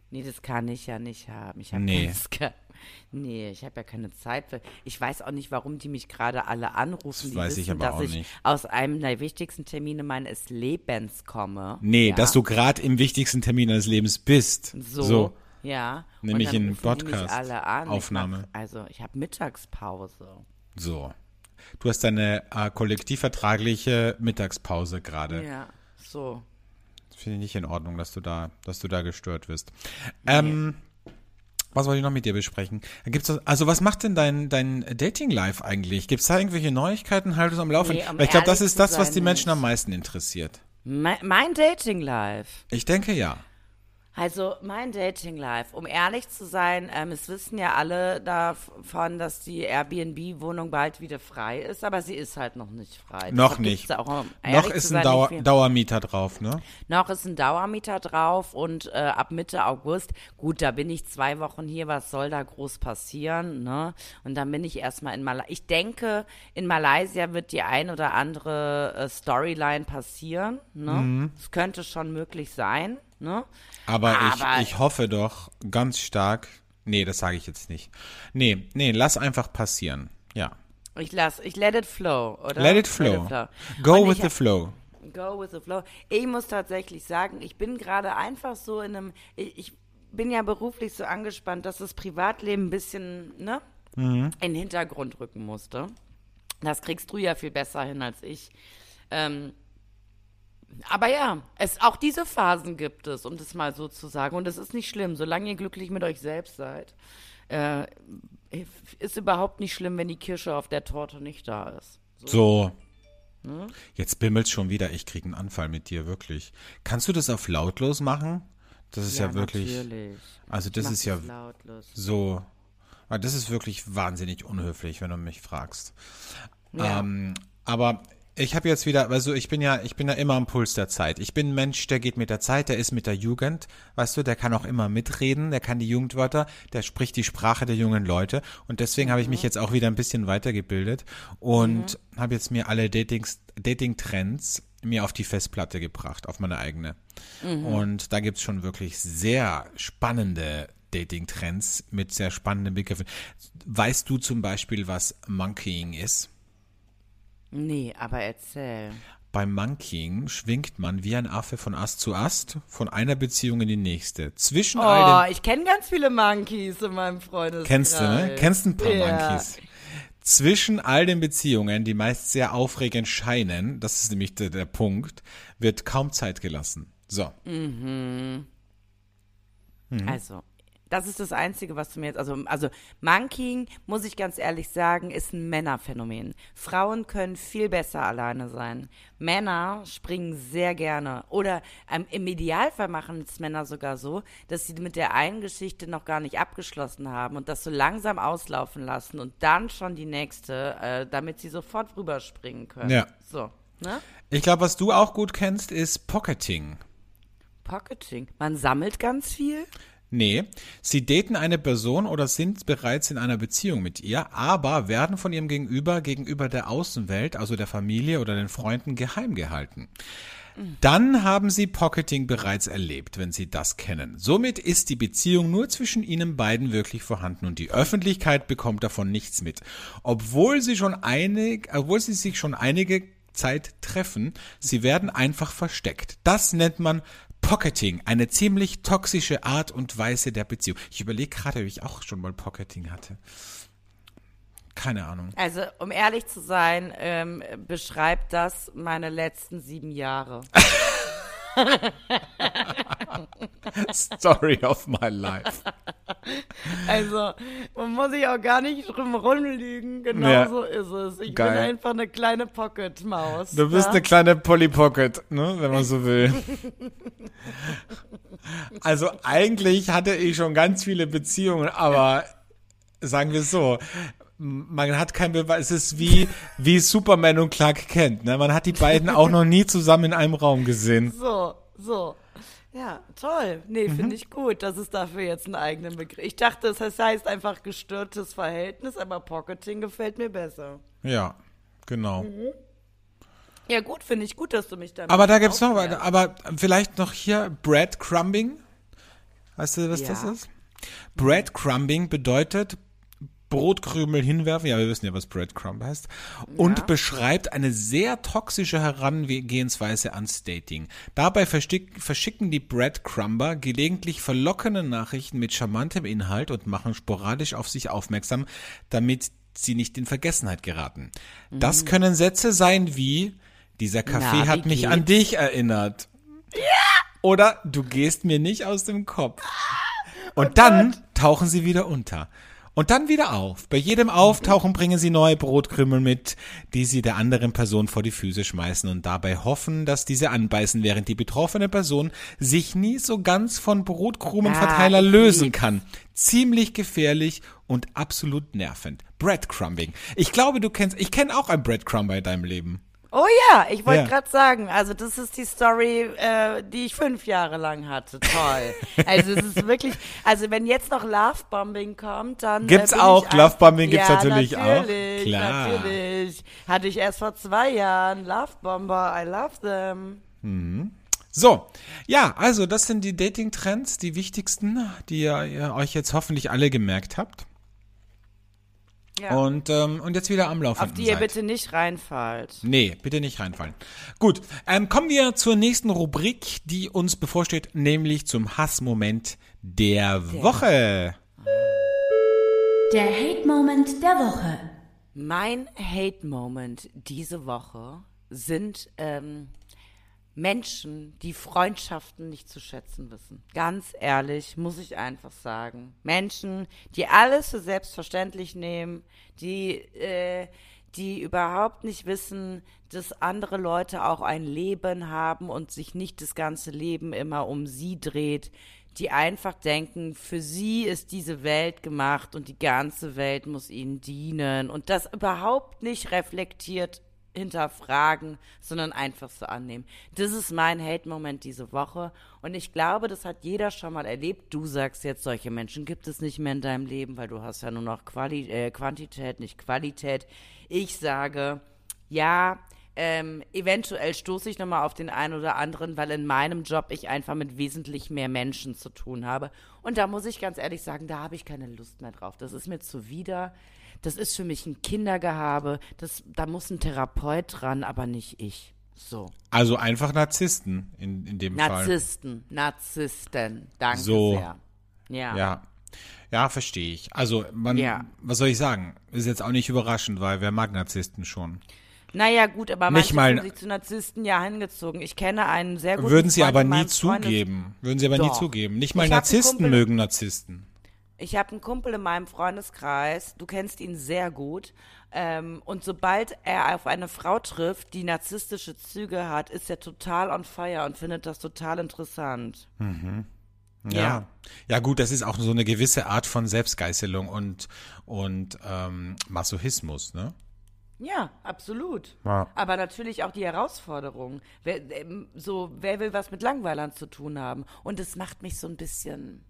Nee, das kann ich ja nicht haben. Ich habe Nee. keine, nee, ich habe ja keine Zeit für. Ich weiß auch nicht, warum die mich gerade alle anrufen. Das die weiß wissen, ich aber dass auch ich nicht. aus einem der wichtigsten Termine meines Lebens komme. Nee, ja. dass du gerade im wichtigsten Termin deines Lebens bist. So, so. ja. Nämlich und dann in rufen die mich Podcast- alle an. Aufnahme. Ich mach, also ich habe Mittagspause. So. Du hast deine äh, kollektivvertragliche Mittagspause gerade. Ja, so. Finde ich nicht in Ordnung, dass du da, dass du da gestört wirst. Ähm, was wollte ich noch mit dir besprechen? Gibt's, also was macht denn dein, dein Dating-Life eigentlich? Gibt es da irgendwelche Neuigkeiten? Halt es am Laufen? Nee, um Weil ich glaube, das ehrlich ist zu das, was sein, die Menschen nicht. am meisten interessiert. Mein, mein Dating-Life. Ich denke ja. Also mein Dating-Life, um ehrlich zu sein, ähm, es wissen ja alle davon, dass die Airbnb-Wohnung bald wieder frei ist, aber sie ist halt noch nicht frei. Noch Deshalb nicht. gibt's da auch, um Noch ehrlich ist zu ein sein, Dauer, nicht viel. Dauermieter drauf, ne? Noch ist ein Dauermieter drauf und äh, ab Mitte August, gut, da bin ich zwei Wochen hier, was soll da groß passieren, ne? Und dann bin ich erstmal in Malaysia. Ich denke, in Malaysia wird die ein oder andere äh, Storyline passieren, ne? Es könnte schon möglich sein, ne? Aber, Aber- ich, ich hoffe doch ganz stark. Nee, das sage ich jetzt nicht. Nee, nee, lass einfach passieren. Ja. Ich lass, ich let it flow, oder? Let it flow. Go Und with ich the flow. Go with the flow. Ich muss tatsächlich sagen, ich bin gerade einfach so in einem, ich, ich bin ja beruflich so angespannt, dass das Privatleben ein bisschen, ne, in den Hintergrund rücken musste. Das kriegst du ja viel besser hin als ich. Ähm, aber ja, es, auch diese Phasen gibt es, um das mal so zu sagen. Und es ist nicht schlimm, solange ihr glücklich mit euch selbst seid. Äh, ist überhaupt nicht schlimm, wenn die Kirsche auf der Torte nicht da ist. So. Jetzt bimmelt's schon wieder. Ich krieg einen Anfall mit dir, wirklich. Kannst du das auf lautlos machen? Das ist ja, wirklich. Natürlich. Also das Mach ist ja das lautlos. so. ah, Das ist wirklich wahnsinnig unhöflich, wenn du mich fragst. Ja. Ähm, aber ich habe jetzt wieder, also ich bin ja, ich bin ja immer am Puls der Zeit. Ich bin ein Mensch, der geht mit der Zeit, der ist mit der Jugend, weißt du, der kann auch immer mitreden, der kann die Jugendwörter, der spricht die Sprache der jungen Leute und deswegen habe ich mich jetzt auch wieder ein bisschen weitergebildet und mhm. habe jetzt mir alle Datings, Dating-Trends mir auf die Festplatte gebracht, auf meine eigene. Mhm. Und da gibt's schon wirklich sehr spannende Dating-Trends mit sehr spannenden Begriffen. Weißt du zum Beispiel, was Monkeying ist? Nee, aber erzähl. Beim Monkeying schwingt man wie ein Affe von Ast zu Ast, von einer Beziehung in die nächste. Zwischen all Oh, den... ich kenne ganz viele Monkeys in meinem Freundeskreis. Kennst du, ne? Kennst ein paar Ja. Monkeys. Zwischen all den Beziehungen, die meist sehr aufregend scheinen, das ist nämlich der, der Punkt, wird kaum Zeit gelassen. So. Also, das ist das Einzige, was du mir jetzt, also, also Monkeying, muss ich ganz ehrlich sagen, ist ein Männerphänomen. Frauen können viel besser alleine sein. Männer springen sehr gerne. Oder ähm, im Idealfall machen es Männer sogar so, dass sie mit der einen Geschichte noch gar nicht abgeschlossen haben und das so langsam auslaufen lassen und dann schon die nächste, äh, damit sie sofort rüberspringen können. Ja. So, ne? Ich glaube, was du auch gut kennst, ist Pocketing. Pocketing. Man sammelt ganz viel. Nee, sie daten eine Person oder sind bereits in einer Beziehung mit ihr, aber werden von ihrem Gegenüber gegenüber der Außenwelt, also der Familie oder den Freunden, geheim gehalten. Dann haben sie Pocketing bereits erlebt, wenn sie das kennen. Somit ist die Beziehung nur zwischen ihnen beiden wirklich vorhanden und die Öffentlichkeit bekommt davon nichts mit. Obwohl sie schon einig, obwohl sie sich schon einige Zeit treffen, sie werden einfach versteckt. Das nennt man Pocketing, eine ziemlich toxische Art und Weise der Beziehung. Ich überlege gerade, ob ich auch schon mal Pocketing hatte. Keine Ahnung. Also, um ehrlich zu sein, ähm, beschreibt das meine letzten sieben Jahre. Story of my life. Also, man muss sich auch gar nicht drum rumlügen. Genau Ja. so ist es. Ich Geil. bin einfach eine kleine Pocket-Maus. Du bist ja? eine kleine Polly Pocket, ne, wenn man so will. Also eigentlich hatte ich schon ganz viele Beziehungen, aber sagen wir es so, man hat keinen Beweis. Es ist wie, wie Superman und Clark Kent, ne? Man hat die beiden auch noch nie zusammen in einem Raum gesehen. So, so. Ja, toll. Nee, Mhm. finde ich gut, dass es dafür jetzt einen eigenen Begriff. Ich dachte, das heißt einfach gestörtes Verhältnis, aber Pocketing gefällt mir besser. Ja, genau. Ja, gut, finde ich gut, dass du mich damit Aber da gibt's noch, aufklärst. aber vielleicht noch hier Breadcrumbing. Weißt du, was Ja. das ist? Breadcrumbing bedeutet Brotkrümel hinwerfen, ja, wir wissen ja, was Breadcrumb heißt, und Ja. beschreibt eine sehr toxische Herangehensweise ans Dating. Dabei verstick, verschicken die Breadcrumber gelegentlich verlockende Nachrichten mit charmantem Inhalt und machen sporadisch auf sich aufmerksam, damit sie nicht in Vergessenheit geraten. Das können Sätze sein wie, dieser Kaffee Na, hat wie mich geht's? an dich erinnert. Ja. Oder du gehst mir nicht aus dem Kopf. Und dann tauchen sie wieder unter. Und dann wieder auf. Bei jedem Auftauchen bringen sie neue Brotkrümel mit, die sie der anderen Person vor die Füße schmeißen und dabei hoffen, dass diese anbeißen, während die betroffene Person sich nie so ganz von Brotkrumenverteiler Ah, ich lösen lieb's. kann. Ziemlich gefährlich und absolut nervend. Breadcrumbing. Ich glaube, du kennst, ich kenne auch ein Breadcrumber in deinem Leben. Oh ja, ich wollte Ja. gerade sagen, also das ist die Story, äh, die ich fünf Jahre lang hatte. Toll. Also es ist wirklich, also wenn jetzt noch Lovebombing kommt, dann Gibt's äh, bin auch. ich ein- Lovebombing gibt's ja, natürlich auch. natürlich, Klar. Natürlich, hatte ich erst vor zwei Jahren. Lovebomber, I love them. So, ja, also das sind die Dating-Trends, die wichtigsten, die ihr, ihr euch jetzt hoffentlich alle gemerkt habt. Ja. Und, ähm, und jetzt wieder am Laufen Auf die ihr seid. bitte nicht reinfallt. Nee, bitte nicht reinfallen. Gut, ähm, kommen wir zur nächsten Rubrik, die uns bevorsteht, nämlich zum Hassmoment der Woche. Der Hate-Moment der Woche. Mein Hate-Moment diese Woche sind ähm, Menschen, die Freundschaften nicht zu schätzen wissen. Ganz ehrlich, muss ich einfach sagen. Menschen, die alles für selbstverständlich nehmen, die, äh, die überhaupt nicht wissen, dass andere Leute auch ein Leben haben und sich nicht das ganze Leben immer um sie dreht, die einfach denken, für sie ist diese Welt gemacht und die ganze Welt muss ihnen dienen und das überhaupt nicht reflektiert hinterfragen, sondern einfach so annehmen. Das ist mein Hate-Moment diese Woche und ich glaube, das hat jeder schon mal erlebt. Du sagst jetzt, solche Menschen gibt es nicht mehr in deinem Leben, weil du hast ja nur noch Quali- äh, Quantität, nicht Qualität. Ich sage, ja, ähm, eventuell stoße ich nochmal auf den einen oder anderen, weil in meinem Job ich einfach mit wesentlich mehr Menschen zu tun habe. Und da muss ich ganz ehrlich sagen, da habe ich keine Lust mehr drauf. Das ist mir zuwider. Das ist für mich ein Kindergehabe. Das, da muss ein Therapeut dran, aber nicht ich. So. Also einfach Narzissten in, in dem Fall. Narzissten, Narzissten. Danke So. sehr. Ja. Ja. Ja, verstehe ich. Also, man, Ja. was soll ich sagen? Ist jetzt auch nicht überraschend, weil wer mag Narzissten schon? Naja, gut, aber Nicht manche mal- fühlen sich zu Narzissten ja hingezogen. Ich kenne einen sehr guten Würden sie Freund aber in nie meinem Freundes- zugeben. Würden sie aber nie Doch. zugeben. Nicht mal Ich hab einen Narzissten Kumpel- mögen Narzissten. Ich habe einen Kumpel in meinem Freundeskreis, du kennst ihn sehr gut, ähm, und sobald er auf eine Frau trifft, die narzisstische Züge hat, ist er total on fire und findet das total interessant. Ja. Ja. Ja, gut, das ist auch so eine gewisse Art von Selbstgeißelung und, und ähm, Masochismus, ne? Ja, absolut. Ja. Aber natürlich auch die Herausforderung. Wer, ähm, so, wer will was mit Langweilern zu tun haben? Und es macht mich so ein bisschen,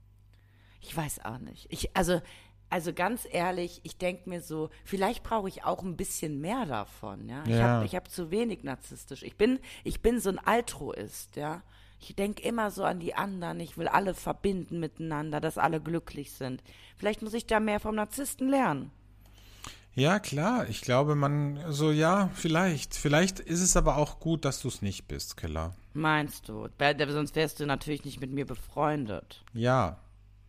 ich weiß auch nicht. Ich, also, also ganz ehrlich, ich denke mir so, vielleicht brauche ich auch ein bisschen mehr davon, ja. Ich Ja. habe ich hab zu wenig narzisstisch. Ich bin, ich bin so ein Altruist, ja. Ich denke immer so an die anderen. Ich will alle verbinden miteinander, dass alle glücklich sind. Vielleicht muss ich da mehr vom Narzissten lernen. Ja, klar. Ich glaube, man, so, ja, vielleicht. Vielleicht ist es aber auch gut, dass du es nicht bist, Killer. Meinst du? Weil, sonst wärst du natürlich nicht mit mir befreundet. Ja.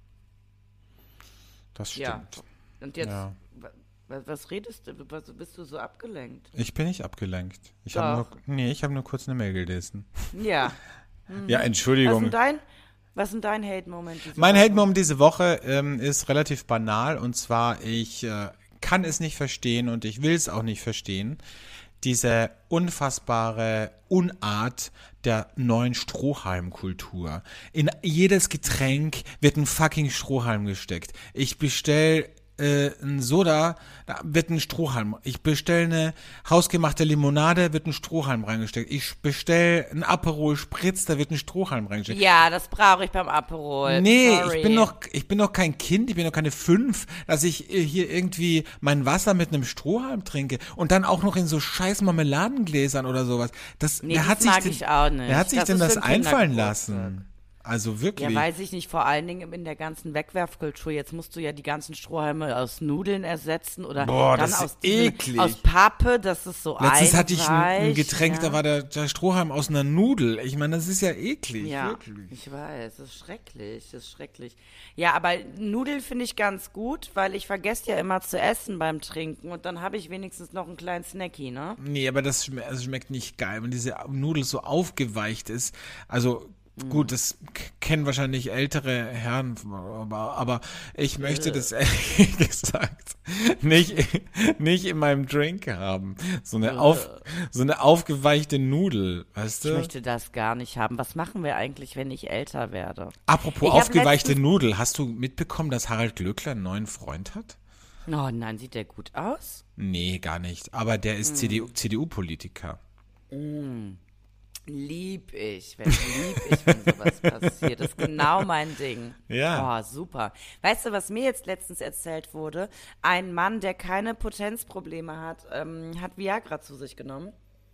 Das Ja. stimmt. Und jetzt, Ja. was, was redest du? Was, bist du so abgelenkt? Ich bin nicht abgelenkt. Ich Doch. habe nur, nee, ich habe nur kurz eine Mail gelesen. Ja. Ja, Was Entschuldigung. ist dein, was ist dein Hate-Moment? diese Mein Woche? Hate-Moment diese Woche ähm, ist relativ banal und zwar, ich äh, kann es nicht verstehen und ich will es auch nicht verstehen. Diese unfassbare Unart der neuen Strohhalmkultur. In jedes Getränk wird ein fucking Strohhalm gesteckt. Ich bestell äh, ein Soda, da wird ein Strohhalm. Ich bestell eine hausgemachte Limonade, wird ein Strohhalm reingesteckt. Ich bestell ein Aperol Spritz, da wird ein Strohhalm reingesteckt. Ja, das brauche ich beim Aperol. Nee, Sorry. ich bin noch, ich bin noch kein Kind, ich bin noch keine fünf, dass ich äh, hier irgendwie mein Wasser mit einem Strohhalm trinke und dann auch noch in so scheiß Marmeladengläsern oder sowas. Das, Nee, wer das hat sich mag denn, ich auch nicht. Wer hat sich Das denn ist das für ein einfallen Kindergeburtstag. lassen? Also wirklich. Ja, weiß ich nicht, vor allen Dingen in der ganzen Wegwerfkultur. Jetzt musst du ja die ganzen Strohhalme aus Nudeln ersetzen oder Boah, dann das aus, ist eklig. aus Pappe, das ist so Letztens einweich, hatte ich ein, ein Getränk, ja. da war der, der Strohhalm aus einer Nudel. Ich meine, das ist ja eklig, Ja, wirklich. ich weiß, das ist schrecklich, das ist schrecklich. Ja, aber Nudeln finde ich ganz gut, weil ich vergesse ja immer zu essen beim Trinken und dann habe ich wenigstens noch einen kleinen Snacky, ne? Nee, aber das schme also schmeckt nicht geil, wenn diese Nudel so aufgeweicht ist. Also gut, das k- kennen wahrscheinlich ältere Herren, aber, aber ich möchte das ehrlich gesagt nicht, nicht in meinem Drink haben. So eine, auf, so eine aufgeweichte Nudel, weißt Ich du? möchte das gar nicht haben. Was machen wir eigentlich, wenn ich älter werde? Apropos Ich hab aufgeweichte letztens- Nudel, hast du mitbekommen, dass Harald Glöckler einen neuen Freund hat? Oh nein, sieht der gut aus? Nee, gar nicht. Aber der ist C D U, C D U-Politiker. Lieb ich, wenn lieb ich, wenn sowas passiert. Das ist genau mein Ding. Ja. Oh, super. Weißt du, was mir jetzt letztens erzählt wurde? Ein Mann, der keine Potenzprobleme hat, ähm, hat Viagra zu sich genommen.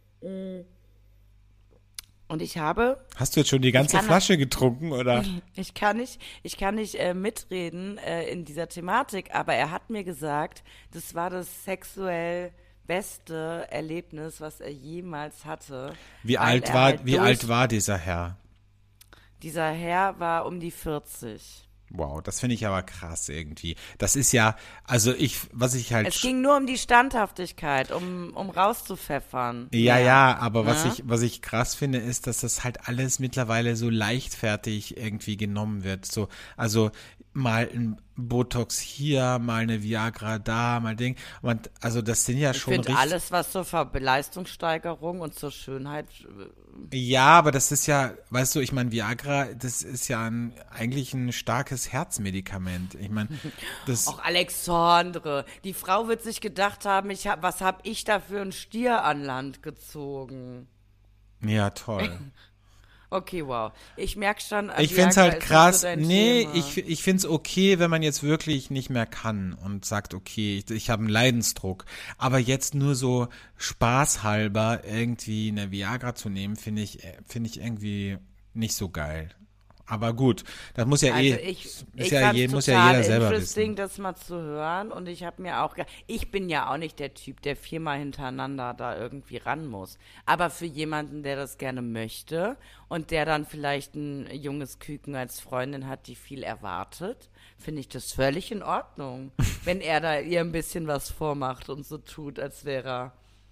Und ich habe, Hast du jetzt schon die ganze kann- Flasche getrunken, oder? ich kann nicht, ich kann nicht äh, mitreden äh, in dieser Thematik, aber er hat mir gesagt, das war das sexuell beste Erlebnis, was er jemals hatte. Wie weil alt er war, halt wie durch- alt war dieser Herr? Dieser Herr war um die vierzig. Wow, das finde ich aber krass irgendwie. Das ist ja, also ich, was ich halt. Es ging nur um die Standhaftigkeit, um, um rauszupfeffern. Ja, ja, aber was Ne? ich, was ich krass finde, ist, dass das halt alles mittlerweile so leichtfertig irgendwie genommen wird. So, also mal ein Botox hier, mal eine Viagra da, mal Ding. Und also das sind ja Ich schon finde richtig. alles, was zur Ver- Leistungssteigerung und zur Schönheit. äh, Ja, aber das ist ja, weißt du, ich meine, Viagra, das ist ja ein, eigentlich ein starkes Herzmedikament. Ich meine, das. Auch Alexandre, die Frau wird sich gedacht haben, ich hab, was hab ich da für einen Stier an Land gezogen? Ja, toll. Okay, wow. Ich merke schon, Ich Viagra find's halt ist nicht krass. so dein Nee, Thema. ich, ich find's okay, wenn man jetzt wirklich nicht mehr kann und sagt, okay, ich, ich habe einen Leidensdruck. Aber jetzt nur so spaßhalber irgendwie eine Viagra zu nehmen, finde ich, äh, finde ich irgendwie nicht so geil. Aber gut, das muss ja Also eh, ich, ist ich ja, fand's je, muss ja total jeder selber interesting, wissen. das mal zu hören. Und ich habe mir auch, ge- ich bin ja auch nicht der Typ, der viermal hintereinander da irgendwie ran muss. Aber für jemanden, der das gerne möchte und der dann vielleicht ein junges Küken als Freundin hat, die viel erwartet, finde ich das völlig in Ordnung. Wenn er da ihr ein bisschen was vormacht und so tut, als wäre er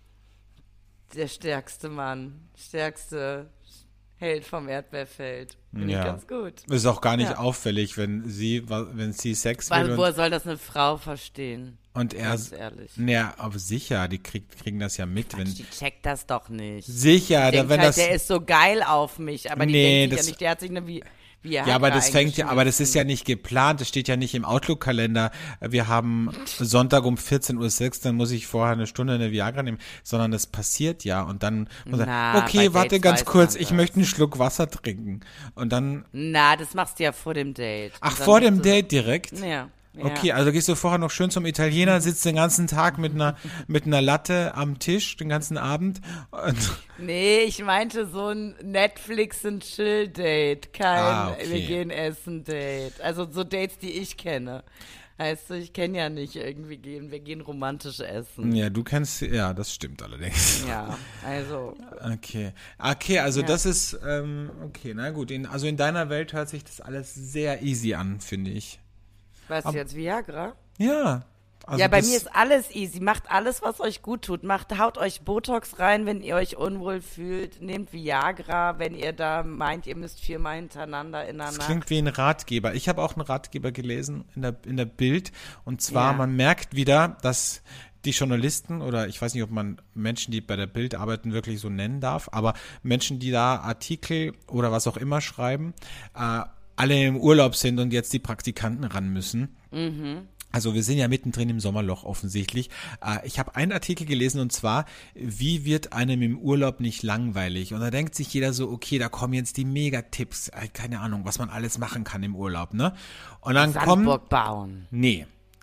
der stärkste Mann, stärkste Held vom Erdbeerfeld. Finde Ja. ich ganz gut. Ist auch gar nicht Ja. auffällig, wenn sie, wenn sie Sex Weil, will woher und, soll das eine Frau verstehen? und er, Ganz ehrlich. ja, aber sicher, die kriegt, kriegen das ja mit, wenn, Die checkt das doch nicht. sicher, Die da, denkt wenn halt, das, der ist so geil auf mich, aber die Nee, denkt sich das- ja nicht, der hat sich eine wie, wie ja, aber das fängt ja, aber das ist ja nicht geplant, das steht ja nicht im Outlook-Kalender. Wir haben Sonntag um vierzehn Uhr sechs, dann muss ich vorher eine Stunde eine Viagra nehmen, sondern das passiert ja und dann muss er, Na, bei okay, warte Dates ganz weiß kurz, man ich das. möchte einen Schluck Wasser trinken und dann, Na, das machst du ja vor dem Date. ach, Und dann vor bist dem du- Date direkt? Ja. Ja. Okay, also gehst du vorher noch schön zum Italiener, sitzt den ganzen Tag mit einer, mit einer Latte am Tisch, den ganzen Abend und Nee, ich meinte so ein Netflix- und Chill-Date. Kein, Ah, okay. wir gehen essen-Date. Also so Dates, die ich kenne. Heißt du, ich kenne ja nicht irgendwie gehen, wir gehen romantisch essen. ja, du kennst, ja, das stimmt allerdings. Ja, also. Okay. Okay, also Ja. das ist, ähm, okay, na gut. In, also in deiner Welt hört sich das alles sehr easy an, finde ich. Was Ab- jetzt, Viagra? Ja. Also ja, bei das, mir ist alles easy. Macht alles, was euch gut tut. Macht, haut euch Botox rein, wenn ihr euch unwohl fühlt. Nehmt Viagra, wenn ihr da meint, ihr müsst viermal hintereinander in der das Nacht. klingt wie ein Ratgeber. Ich habe auch einen Ratgeber gelesen in der, in der Bild. Und zwar, Ja. man merkt wieder, dass die Journalisten oder ich weiß nicht, ob man Menschen, die bei der Bild arbeiten, wirklich so nennen darf, aber Menschen, die da Artikel oder was auch immer schreiben, äh, alle im Urlaub sind und jetzt die Praktikanten ran müssen. Also wir sind ja mittendrin im Sommerloch offensichtlich. Äh, ich habe einen Artikel gelesen und zwar, wie wird einem im Urlaub nicht langweilig? Und da denkt sich jeder so, okay, da kommen jetzt die Megatipps, äh, keine Ahnung, was man alles machen kann im Urlaub, ne? Und dann kommen, Sandburg bauen. nee,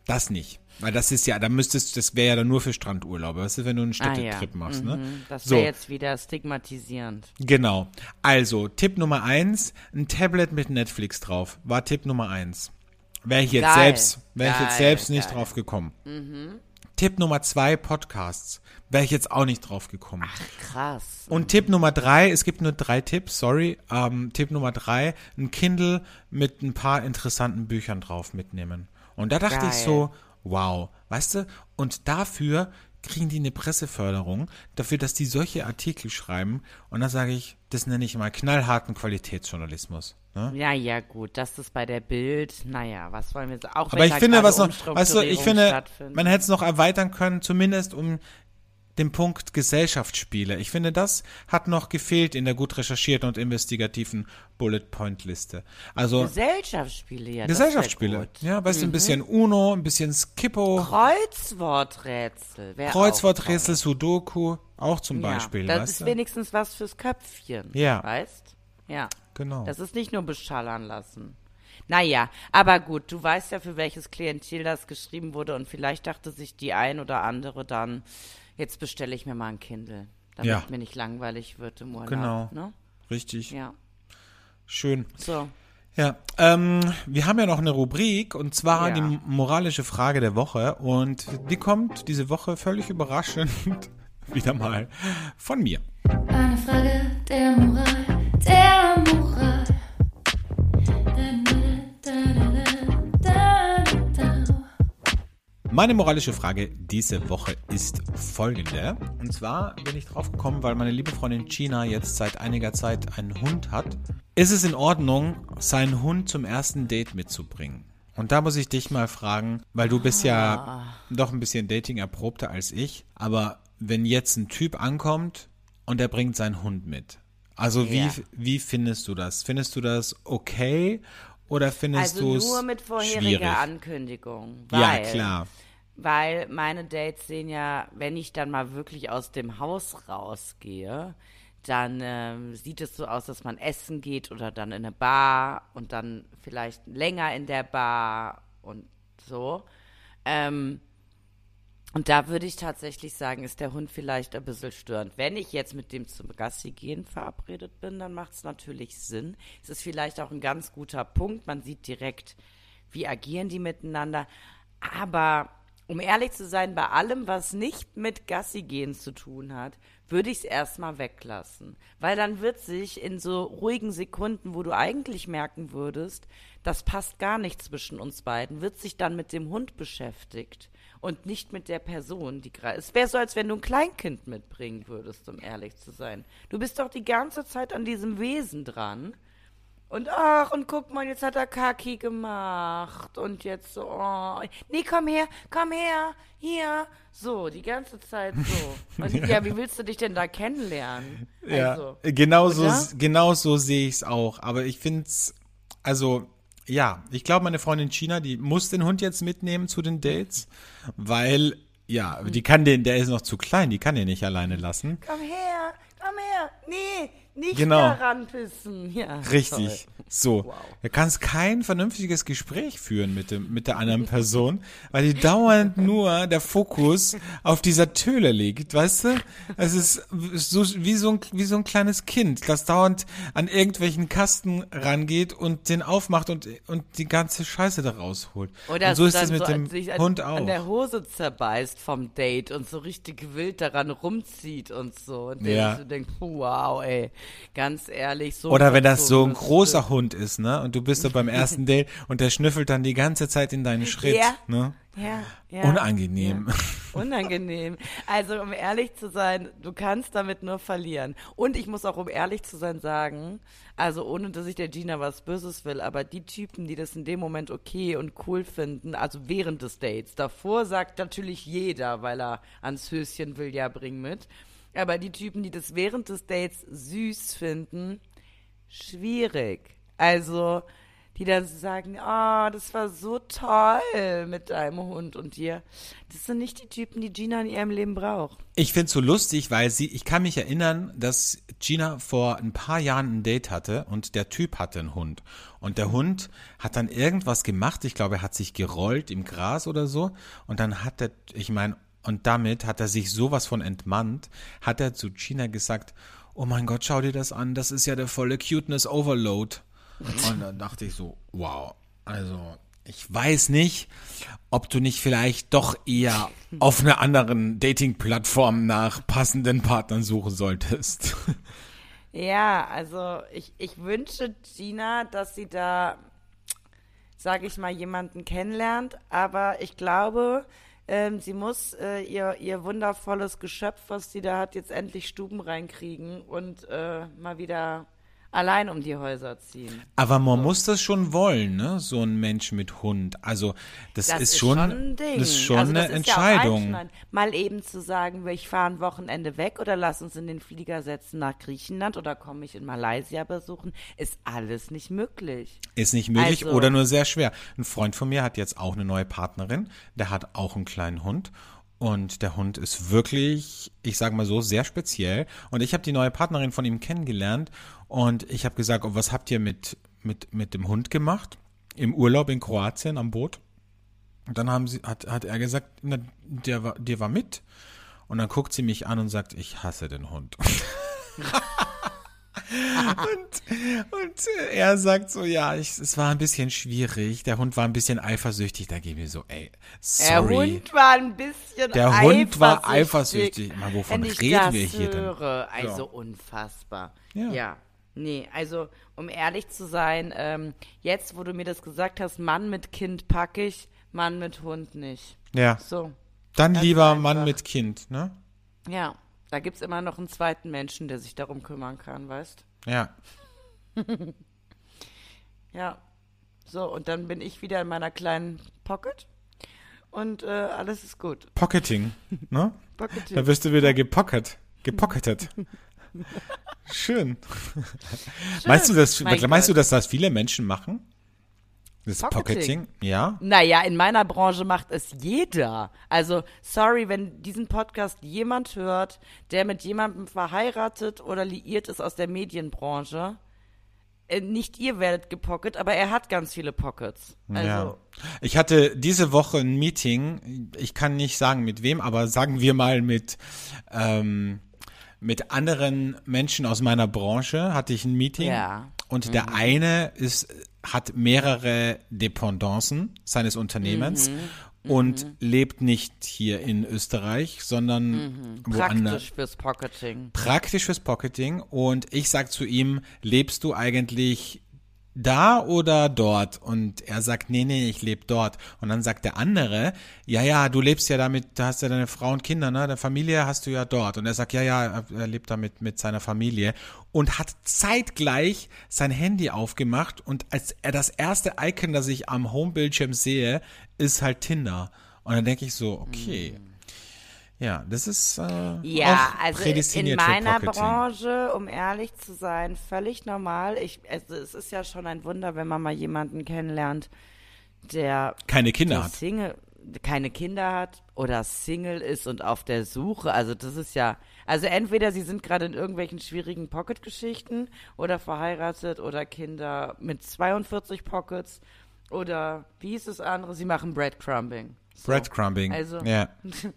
Das nicht. Weil das ist ja, da müsstest, das wäre ja dann nur für Strandurlaube, weißt du, wenn du einen Städtetrip ah, ja. machst, mhm. ne? Das so. wäre jetzt wieder stigmatisierend. Genau. Also, Tipp Nummer eins, ein Tablet mit Netflix drauf. War Tipp Nummer eins. Wäre ich jetzt Geil. selbst, wäre ich Geil, jetzt selbst nicht geil. drauf gekommen. Mhm. Tipp Nummer zwei, Podcasts. Wäre ich jetzt auch nicht drauf gekommen. Ach, krass. Und Tipp Nummer drei, es gibt nur drei Tipps, sorry. Ähm, Tipp Nummer drei, ein Kindle mit ein paar interessanten Büchern drauf mitnehmen. Und da dachte Geil. ich so, wow, weißt du, und dafür kriegen die eine Presseförderung, dafür, dass die solche Artikel schreiben. Und da sage ich, das nenne ich mal knallharten Qualitätsjournalismus. Ne? Ja, ja, gut, das ist bei der Bild, naja, was wollen wir sagen? Auch wenn Aber ich da finde, gerade was noch, weißt du, ich Umstrukturierungen finde, stattfinden. man hätte es noch erweitern können, zumindest um den Punkt Gesellschaftsspiele. Ich finde, das hat noch gefehlt in der gut recherchierten und investigativen Bullet-Point-Liste. Also Gesellschaftsspiele, ja. Gesellschaftsspiele. Das wär gut. Ja, weißt du, ein bisschen Uno, ein bisschen Skippo, Kreuzworträtsel. wär Kreuzworträtsel, auch Sudoku, auch zum toll. Beispiel. Ja, das weißt ist du? wenigstens was fürs Köpfchen. Ja. Weißt? Ja. Genau. Das ist nicht nur beschallern lassen. Naja, aber gut, du weißt ja, für welches Klientel das geschrieben wurde und vielleicht dachte sich die ein oder andere dann, jetzt bestelle ich mir mal ein Kindle, damit Ja. mir nicht langweilig wird im Urlaub. Genau. Ne? Richtig. Ja, Schön. so. Ja, ähm, wir haben ja noch eine Rubrik und zwar Ja. die moralische Frage der Woche und die kommt diese Woche völlig überraschend wieder mal von mir. Eine Frage der Moral, der Moral. Da, da, da, da, da, da. Meine moralische Frage diese Woche ist folgende. Und zwar bin ich drauf gekommen, weil meine liebe Freundin Gina jetzt seit einiger Zeit einen Hund hat. Ist es in Ordnung, seinen Hund zum ersten Date mitzubringen? Und da muss ich dich mal fragen, weil du bist ja doch ein bisschen Dating-erprobter als ich. Aber wenn jetzt ein Typ ankommt und er bringt seinen Hund mit, also wie, Ja. wie findest du das? Findest du das okay oder findest Also du es nur mit vorheriger schwierig? Ankündigung. Ja, Weil, klar. Weil meine Dates sehen ja, wenn ich dann mal wirklich aus dem Haus rausgehe, dann ähm, sieht es so aus, dass man essen geht oder dann in eine Bar und dann vielleicht länger in der Bar und so. Ähm, und da würde ich tatsächlich sagen, ist der Hund vielleicht ein bisschen störend. Wenn ich jetzt mit dem zum Gassi gehen verabredet bin, dann macht es natürlich Sinn. Es ist vielleicht auch ein ganz guter Punkt. Man sieht direkt, wie agieren die miteinander. Aber um ehrlich zu sein, bei allem, was nicht mit Gassi gehen zu tun hat, würde ich es erstmal weglassen. Weil dann wird sich in so ruhigen Sekunden, wo du eigentlich merken würdest, das passt gar nicht zwischen uns beiden, wird sich dann mit dem Hund beschäftigt und nicht mit der Person, die gerade. Es wäre so, als wenn du ein Kleinkind mitbringen würdest, um ehrlich zu sein. Du bist doch die ganze Zeit an diesem Wesen dran. Und ach, und guck mal, jetzt hat er Kaki gemacht. Und jetzt so, oh. Nee, komm her, komm her, hier. So, die ganze Zeit so. Und ja, wie willst du dich denn da kennenlernen? Ja, Also, genau so, oder? genau so sehe ich es auch. Aber ich finde es, also, ja, ich glaube, meine Freundin China, die muss den Hund jetzt mitnehmen zu den Dates, weil, ja, die kann den, der ist noch zu klein, die kann den nicht alleine lassen. Komm her, komm her. Nee, nicht Genau. da ranpissen. Ja, Richtig. toll. So. Wow. Du kannst kein vernünftiges Gespräch führen mit dem, mit der anderen Person, weil die dauernd nur der Fokus auf dieser Töle liegt, weißt du? Es ist so, wie so ein, wie so ein kleines Kind, das dauernd an irgendwelchen Kasten rangeht und den aufmacht und, und die ganze Scheiße da rausholt. Oder und so ist dann es mit so dem an sich an, Hund an der auch. Hose zerbeißt vom Date und so richtig wild daran rumzieht und so. Und der Ja. sich so denkt, wow, ey, ganz ehrlich, so. Oder wenn das so ein müsste- großer Hund ist, ne? Und du bist da beim ersten Date und der schnüffelt dann die ganze Zeit in deinen Schritt, Ja. ne? Ja, ja. Unangenehm. Ja. Unangenehm. Also, um ehrlich zu sein, du kannst damit nur verlieren. Und ich muss auch, um ehrlich zu sein, sagen, also ohne, dass ich der Gina was Böses will, aber die Typen, die das in dem Moment okay und cool finden, also während des Dates, davor sagt natürlich jeder, weil er ans Höschen will, ja, bring mit. Aber die Typen, die das während des Dates süß finden, schwierig. Also, die dann sagen, oh, das war so toll mit deinem Hund und dir. Das sind nicht die Typen, die Gina in ihrem Leben braucht. Ich find's so lustig, weil sie, ich kann mich erinnern, dass Gina vor ein paar Jahren ein Date hatte und der Typ hatte einen Hund. Und der Hund hat dann irgendwas gemacht, ich glaube, er hat sich gerollt im Gras oder so. Und dann hat er, ich meine, und damit hat er sich sowas von entmannt, hat er zu Gina gesagt, oh mein Gott, schau dir das an, das ist ja der volle Cuteness Overload. Und dann dachte ich so, wow, also ich weiß nicht, ob du nicht vielleicht doch eher auf einer anderen Dating-Plattform nach passenden Partnern suchen solltest. Ja, also ich, ich wünsche Gina, dass sie da, sage ich mal, jemanden kennenlernt, aber ich glaube, ähm, sie muss äh, ihr, ihr wundervolles Geschöpf, was sie da hat, jetzt endlich Stuben reinkriegen und äh, mal wieder allein um die Häuser ziehen. Aber man so. muss das schon wollen, ne? So ein Mensch mit Hund. Also das, das ist, ist schon, schon ein Ding. Das ist schon also das eine ist Entscheidung. Ja mal eben zu sagen, ich fahre ein Wochenende weg oder lass uns in den Flieger setzen nach Griechenland oder komme ich in Malaysia besuchen, ist alles nicht möglich. Ist nicht möglich also, oder nur sehr schwer. Ein Freund von mir hat jetzt auch eine neue Partnerin, der hat auch einen kleinen Hund. Und der Hund ist wirklich, ich sage mal so, sehr speziell. Und ich habe die neue Partnerin von ihm kennengelernt und ich habe gesagt, oh, was habt ihr mit, mit, mit dem Hund gemacht? Im Urlaub in Kroatien am Boot. Und dann haben sie, hat, hat er gesagt, na, der war, der war mit. Und dann guckt sie mich an und sagt, ich hasse den Hund. und, und er sagt so, ja, ich, es war ein bisschen schwierig. Der Hund war ein bisschen eifersüchtig. Da gebe ich so, ey, sorry. Der Hund war ein bisschen Der eifersüchtig. Hund war eifersüchtig. Mal, wovon Wenn ich reden das wir hier denn? höre, also Ja. unfassbar. Ja. Ja. Nee, also um ehrlich zu sein, ähm, jetzt, wo du mir das gesagt hast, Mann mit Kind pack ich, Mann mit Hund nicht. Ja. So. Dann Ganz lieber einfach. Mann mit Kind, ne? Ja, da gibt's immer noch einen zweiten Menschen, der sich darum kümmern kann, weißt? Ja. Ja. So, und dann bin ich wieder in meiner kleinen Pocket und äh, alles ist gut. Pocketing, ne? Pocketing. Da wirst du wieder gepocket, gepocketet. Schön. Schön. Meinst du, das, Mein meinst du, Gott. dass das viele Menschen machen? Das Pocketing? Pocketing? Ja. Naja, in meiner Branche macht es jeder. Also, sorry, wenn diesen Podcast jemand hört, der mit jemandem verheiratet oder liiert ist aus der Medienbranche. Äh, nicht ihr werdet gepocket, aber er hat ganz viele Pockets. Also, Ja. Ich hatte diese Woche ein Meeting, ich kann nicht sagen mit wem, aber sagen wir mal mit, ähm, mit anderen Menschen aus meiner Branche hatte ich ein Meeting. Ja. Und der eine ist, hat mehrere Dependancen seines Unternehmens Mhm. und lebt nicht hier in Österreich, sondern woanders. praktisch fürs Pocketing. Praktisch fürs Pocketing. Und ich sag zu ihm, lebst du eigentlich da oder dort? Und er sagt, nee, nee, ich lebe dort. Und dann sagt der andere, ja, ja, du lebst ja damit, du hast ja deine Frau und Kinder, ne? Deine Familie hast du ja dort. Und er sagt, ja, ja, er lebt damit mit seiner Familie. Und hat zeitgleich sein Handy aufgemacht. Und als er das erste Icon, das ich am Homebildschirm sehe, ist halt Tinder. Und dann denke ich so, okay. Ja, das ist äh, Ja, auch also in prädestiniert für meiner Pocketing. Branche, um ehrlich zu sein, völlig normal. Ich, also es ist ja schon ein Wunder, wenn man mal jemanden kennenlernt, der Keine Kinder der hat. Single, keine Kinder hat oder Single ist und auf der Suche. Also das ist ja, also entweder sie sind gerade in irgendwelchen schwierigen Pocket-Geschichten oder verheiratet oder Kinder mit zweiundvierzig Pockets oder wie hieß das andere? Sie machen Breadcrumbing. So. Breadcrumbing. Also- ja.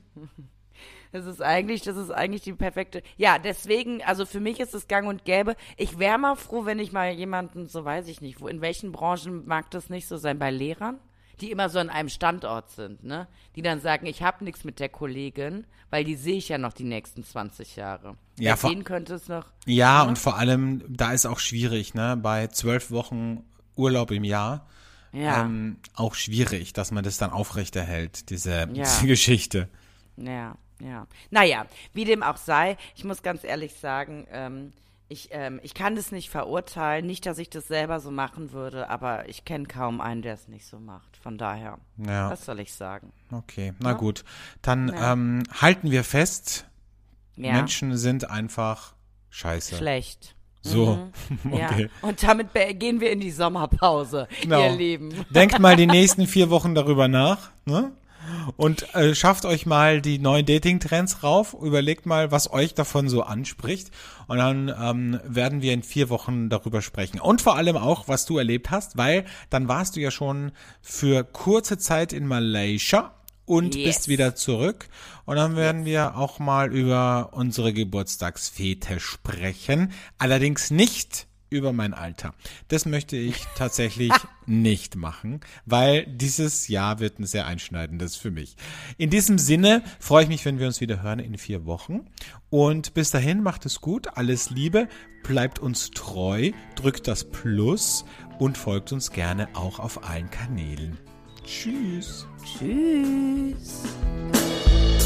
Das ist eigentlich, das ist eigentlich die perfekte. Ja, deswegen, also für mich ist es gang und gäbe. Ich wäre mal froh, wenn ich mal jemanden, so weiß ich nicht, wo, in welchen Branchen mag das nicht so sein? Bei Lehrern, die immer so an einem Standort sind, ne? Die dann sagen, ich habe nichts mit der Kollegin, weil die sehe ich ja noch die nächsten zwanzig Jahre. Ja, Bei vor- denen könnte es noch. Ja, und vor allem, da ist auch schwierig, ne? Bei zwölf Wochen Urlaub im Jahr. Ja, Ähm, auch schwierig, dass man das dann aufrechterhält, diese, Ja. diese Geschichte. ja, ja. Naja, wie dem auch sei, ich muss ganz ehrlich sagen, ähm, ich, ähm, ich kann das nicht verurteilen. Nicht, dass ich das selber so machen würde, aber ich kenne kaum einen, der es nicht so macht. Von daher, Ja, was soll ich sagen? okay. Na Ja. gut. Dann Ja. ähm, halten wir fest, Ja, Menschen sind einfach scheiße. schlecht. So, Mhm. okay. Ja. Und damit be- gehen wir in die Sommerpause, Genau. ihr Lieben. Denkt mal die nächsten vier Wochen darüber nach, ne? Und äh, schafft euch mal die neuen Dating-Trends rauf. Überlegt mal, was euch davon so anspricht. Und dann ähm, werden wir in vier Wochen darüber sprechen. Und vor allem auch, was du erlebt hast, weil dann warst du ja schon für kurze Zeit in Malaysia und Yes. bist wieder zurück. Und dann werden wir auch mal über unsere Geburtstagsfete sprechen. Allerdings nicht über mein Alter. Das möchte ich tatsächlich nicht machen, weil dieses Jahr wird ein sehr einschneidendes für mich. In diesem Sinne freue ich mich, wenn wir uns wieder hören in vier Wochen. Und bis dahin macht es gut, alles Liebe, bleibt uns treu, drückt das Plus und folgt uns gerne auch auf allen Kanälen. Tschüss. Tschüss.